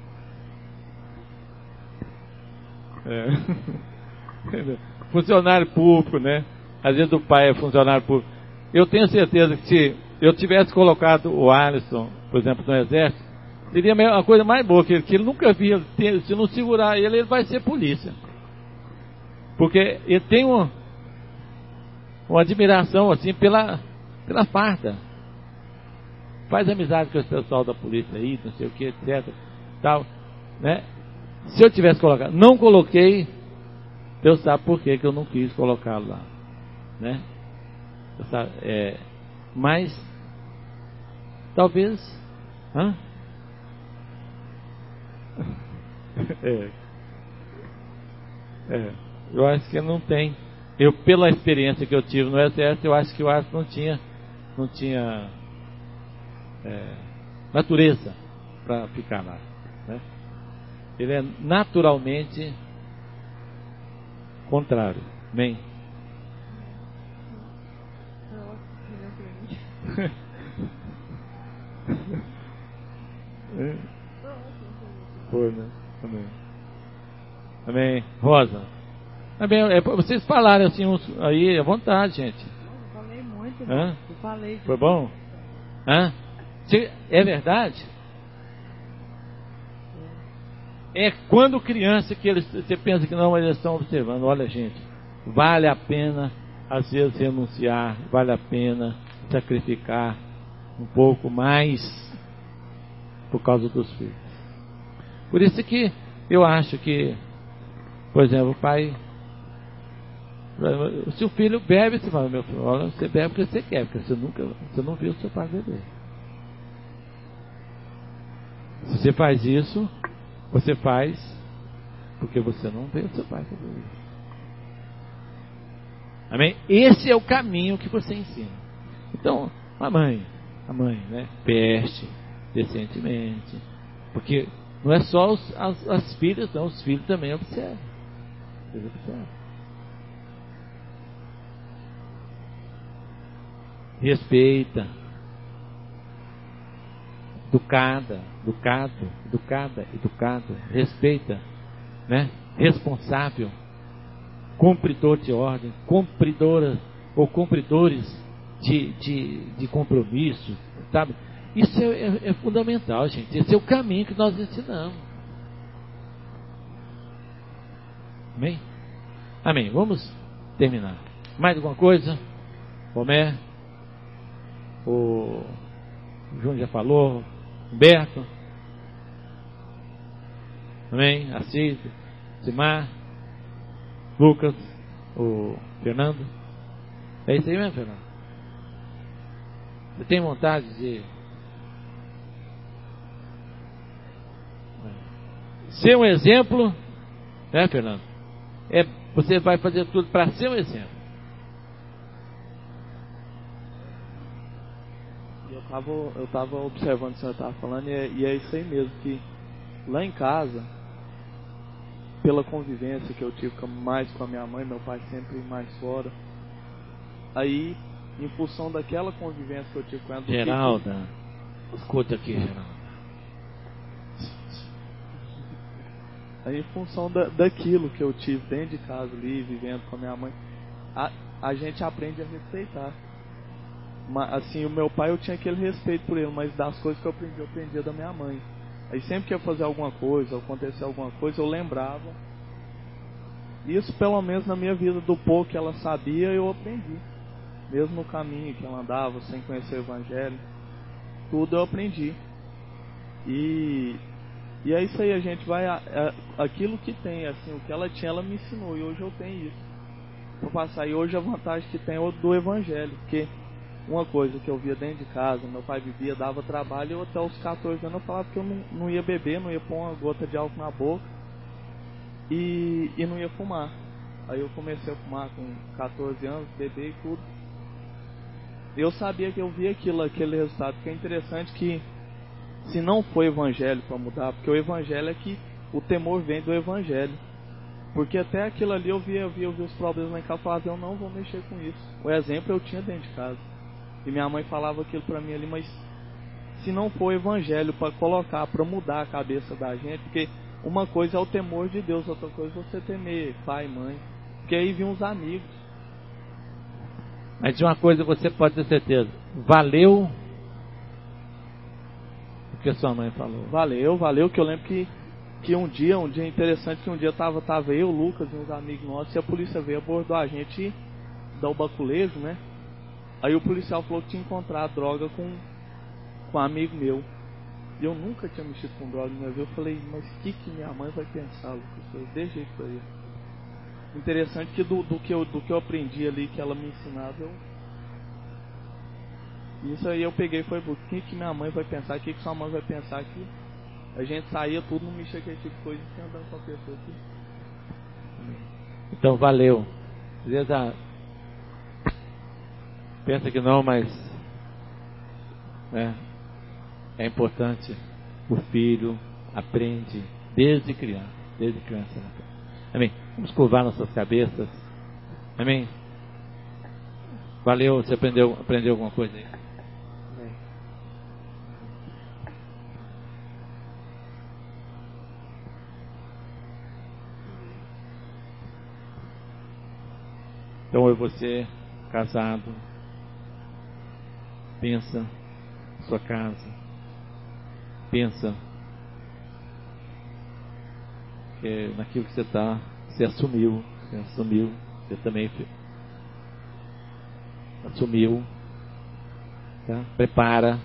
Funcionário público, né? Às vezes o pai é funcionário público. Eu tenho certeza que se eu tivesse colocado o Alisson, por exemplo, no exército, seria a coisa mais boa, que ele nunca via. Se não segurar ele vai ser polícia. Porque ele tem uma admiração assim pela farda. Faz amizade com esse pessoal da polícia aí, não sei o que, etc. Tal, né? Se eu tivesse colocado, não coloquei, Deus sabe por que eu não quis colocá-lo lá, né? Mas talvez, eu acho que não tem. Eu, pela experiência que eu tive no exército, eu acho que o Arthur não tinha natureza para ficar lá, né? Ele é naturalmente contrário. Amém? Foi, né? Amém. Amém. Rosa. Amém. Vocês falaram assim aí à vontade, gente. Eu falei muito. Hã? Eu falei. Foi bom? É verdade? É quando criança que você pensa que não, mas eles estão observando. Olha, gente, vale a pena às vezes renunciar, vale a pena sacrificar um pouco mais por causa dos filhos. Por isso que eu acho que, por exemplo, o pai, se o filho bebe, você fala: meu filho, olha, você bebe porque você quer, porque você não viu o seu pai beber. Se você faz isso, você faz porque você não vê o seu pai beber. Amém? Esse é o caminho que você ensina. Então, a mãe, né, veste decentemente, porque não é só as filhas, não, os filhos também observam. Eles observam. Respeita. Educado, respeita, né? Responsável. cumpridor de ordem, cumpridora ou cumpridores de compromisso, sabe? Isso é fundamental, gente. Esse é o caminho que nós ensinamos. Amém? Amém. Vamos terminar. Mais alguma coisa? Romé? O Júnior já falou. Humberto? Amém? Assis? Simar? Lucas? O Fernando? É isso aí mesmo, Fernando? Você tem vontade de ser um exemplo, né, Fernando? Você vai fazer tudo para ser um exemplo. Eu estava observando o que o senhor estava falando e é isso aí mesmo, que lá em casa, pela convivência que eu tive mais com a minha mãe, meu pai sempre mais fora, aí, em função daquela convivência que eu tive com ela... Geralda, escuta aqui, Geralda. Aí, em função daquilo que eu tive dentro de casa ali, vivendo com a minha mãe, a gente aprende a respeitar. Assim, o meu pai, eu tinha aquele respeito por ele, mas das coisas que eu aprendia da minha mãe. Aí sempre que ia fazer alguma coisa, acontecer alguma coisa, eu lembrava. Isso, pelo menos na minha vida, do pouco que ela sabia, eu aprendi. Mesmo no caminho que ela andava, sem conhecer o Evangelho, tudo eu aprendi. E é isso aí, a gente vai... aquilo que tem, assim, o que ela tinha, ela me ensinou, e hoje eu tenho isso. Vou passar, e hoje a vantagem que tem é do Evangelho, porque uma coisa que eu via dentro de casa, meu pai bebia, dava trabalho, e eu até os 14 anos eu falava que eu não ia beber, não ia pôr uma gota de álcool na boca, e não ia fumar. Aí eu comecei a fumar com 14 anos, beber e tudo. Eu sabia que eu via aquele resultado, porque é interessante que se não for Evangelho para mudar, porque o Evangelho é que o temor vem do Evangelho. Porque até aquilo ali eu via os problemas lá em casa e falava, eu não vou mexer com isso. O exemplo eu tinha dentro de casa. E minha mãe falava aquilo para mim ali, mas se não for Evangelho para colocar, para mudar a cabeça da gente, porque uma coisa é o temor de Deus, outra coisa é você temer pai, mãe. Porque aí vinham os amigos. Mas de uma coisa você pode ter certeza, valeu o que a sua mãe falou. Valeu, que eu lembro que um dia interessante, que um dia tava eu, o Lucas e uns amigos nossos, e a polícia veio abordar a gente da Ubaculejo, né? Aí o policial falou que tinha encontrado droga com um amigo meu. E eu nunca tinha mexido com droga na minha vida. Eu falei, mas o que minha mãe vai pensar, Lucas? Eu deixei isso aí. Interessante que do que eu aprendi ali, que ela me ensinava, isso aí eu peguei e falei, o que minha mãe vai pensar, o que sua mãe vai pensar, que a gente saía tudo, não mexia com esse tipo de coisa, e tinha andando com a pessoa aqui. Então valeu. Às vezes pensa que não, mas é importante. O filho aprende desde criança. Amém. Vamos curvar nossas cabeças. Amém. Valeu, você aprendeu alguma coisa aí? Amém. Então eu e você, casado, pensa na sua casa, pensa naquilo que você assumiu, você também assumiu, tá? Prepara,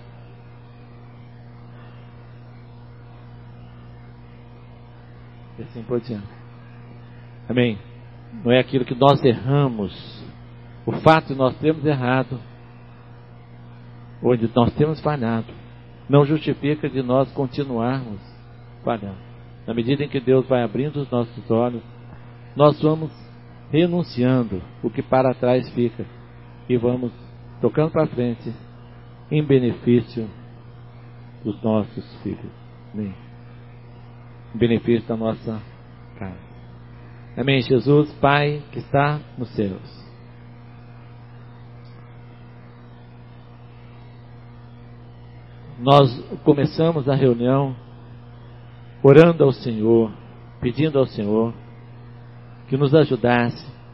e assim por diante. Amém? Não é aquilo que nós erramos, o fato de nós termos errado, ou de nós termos falhado, não justifica de nós continuarmos falhando. Na medida em que Deus vai abrindo os nossos olhos, nós vamos renunciando o que para trás fica e vamos tocando para frente em benefício dos nossos filhos. Amém. Em benefício da nossa casa. Amém. Jesus, Pai que está nos céus. Nós começamos a reunião orando ao Senhor, pedindo ao Senhor que nos ajudasse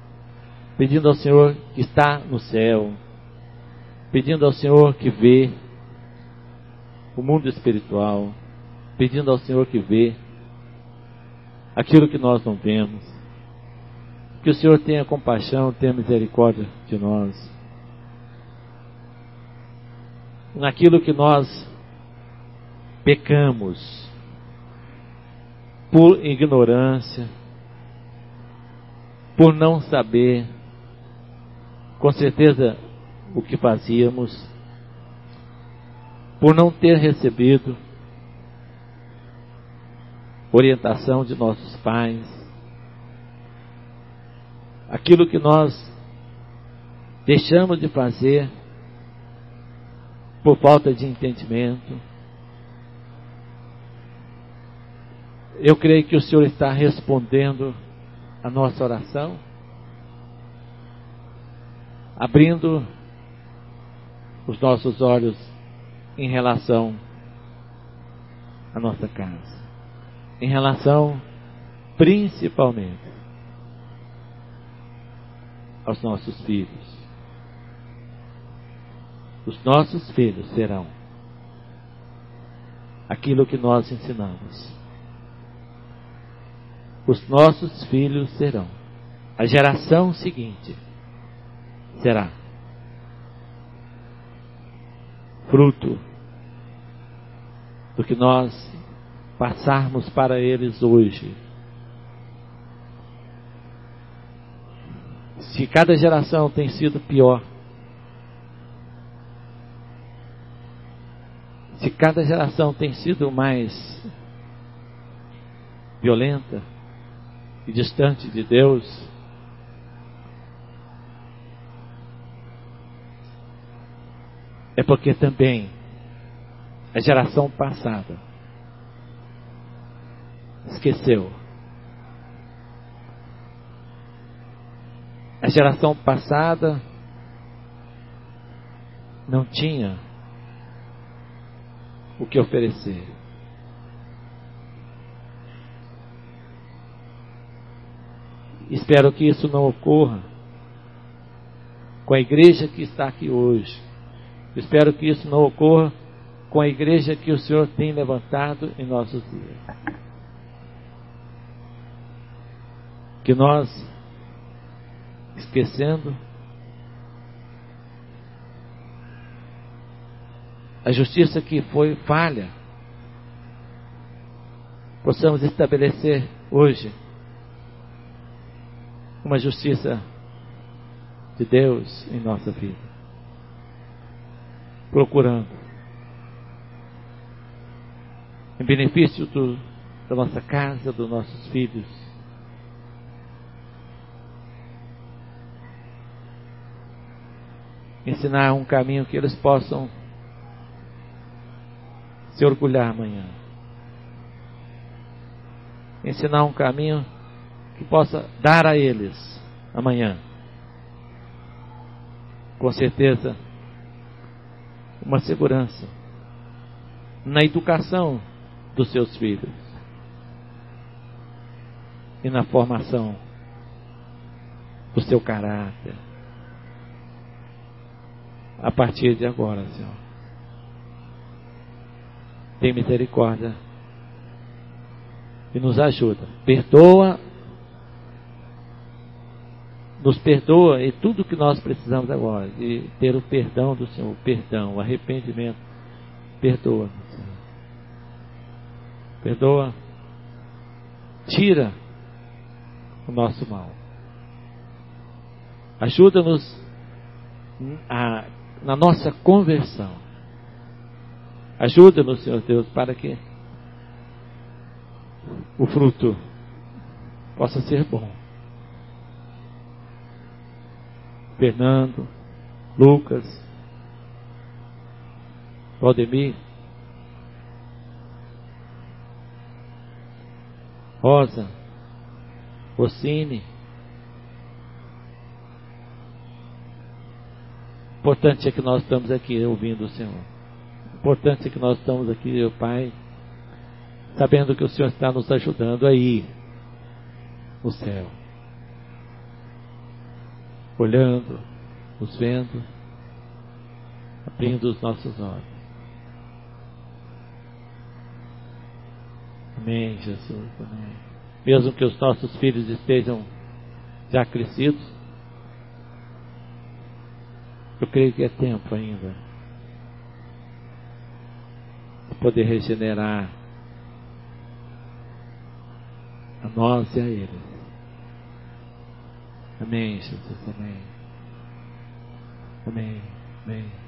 pedindo ao Senhor que está no céu, pedindo ao Senhor que vê o mundo espiritual, pedindo ao Senhor que vê aquilo que nós não vemos, que o Senhor tenha compaixão, tenha misericórdia de nós, naquilo que nós pecamos, por ignorância, por não saber, com certeza, o que fazíamos, por não ter recebido orientação de nossos pais, aquilo que nós deixamos de fazer por falta de entendimento. Eu creio que o Senhor está respondendo a nossa oração, abrindo os nossos olhos em relação à nossa casa, em relação principalmente aos nossos filhos. Os nossos filhos serão aquilo que nós ensinamos. Os nossos filhos serão, a geração seguinte será fruto do que nós passarmos para eles hoje. Se cada geração tem sido pior, se cada geração tem sido mais violenta e distante de Deus, é porque também a geração passada esqueceu. A geração passada não tinha o que oferecer. Espero que isso não ocorra com a igreja que está aqui hoje. Espero que isso não ocorra com a igreja que o Senhor tem levantado em nossos dias. Que nós, esquecendo a justiça que foi falha, possamos estabelecer hoje uma justiça de Deus em nossa vida, procurando em benefício da nossa casa, dos nossos filhos, ensinar um caminho que eles possam se orgulhar amanhã, ensinar um caminho que possa dar a eles amanhã, com certeza, uma segurança na educação dos seus filhos e na formação do seu caráter a partir de agora, Senhor. Tem misericórdia e nos ajuda. Nos perdoa e tudo que nós precisamos agora, de ter o perdão do Senhor, o arrependimento. Perdoa, Senhor. Perdoa, tira o nosso mal. Ajuda-nos na nossa conversão. Ajuda-nos, Senhor Deus, para que o fruto possa ser bom. Fernando, Lucas, Valdemir, Rosa, Rossini. Importante é que nós estamos aqui ouvindo o Senhor. Importante é que nós estamos aqui, meu Pai, sabendo que o Senhor está nos ajudando aí no céu. olhando, nos vendo, abrindo os nossos olhos. Amém, Jesus, amém. Mesmo que os nossos filhos estejam já crescidos, eu creio que é tempo ainda de poder regenerar a nós e a eles. Amém, Jesus, amém. Amém, amém.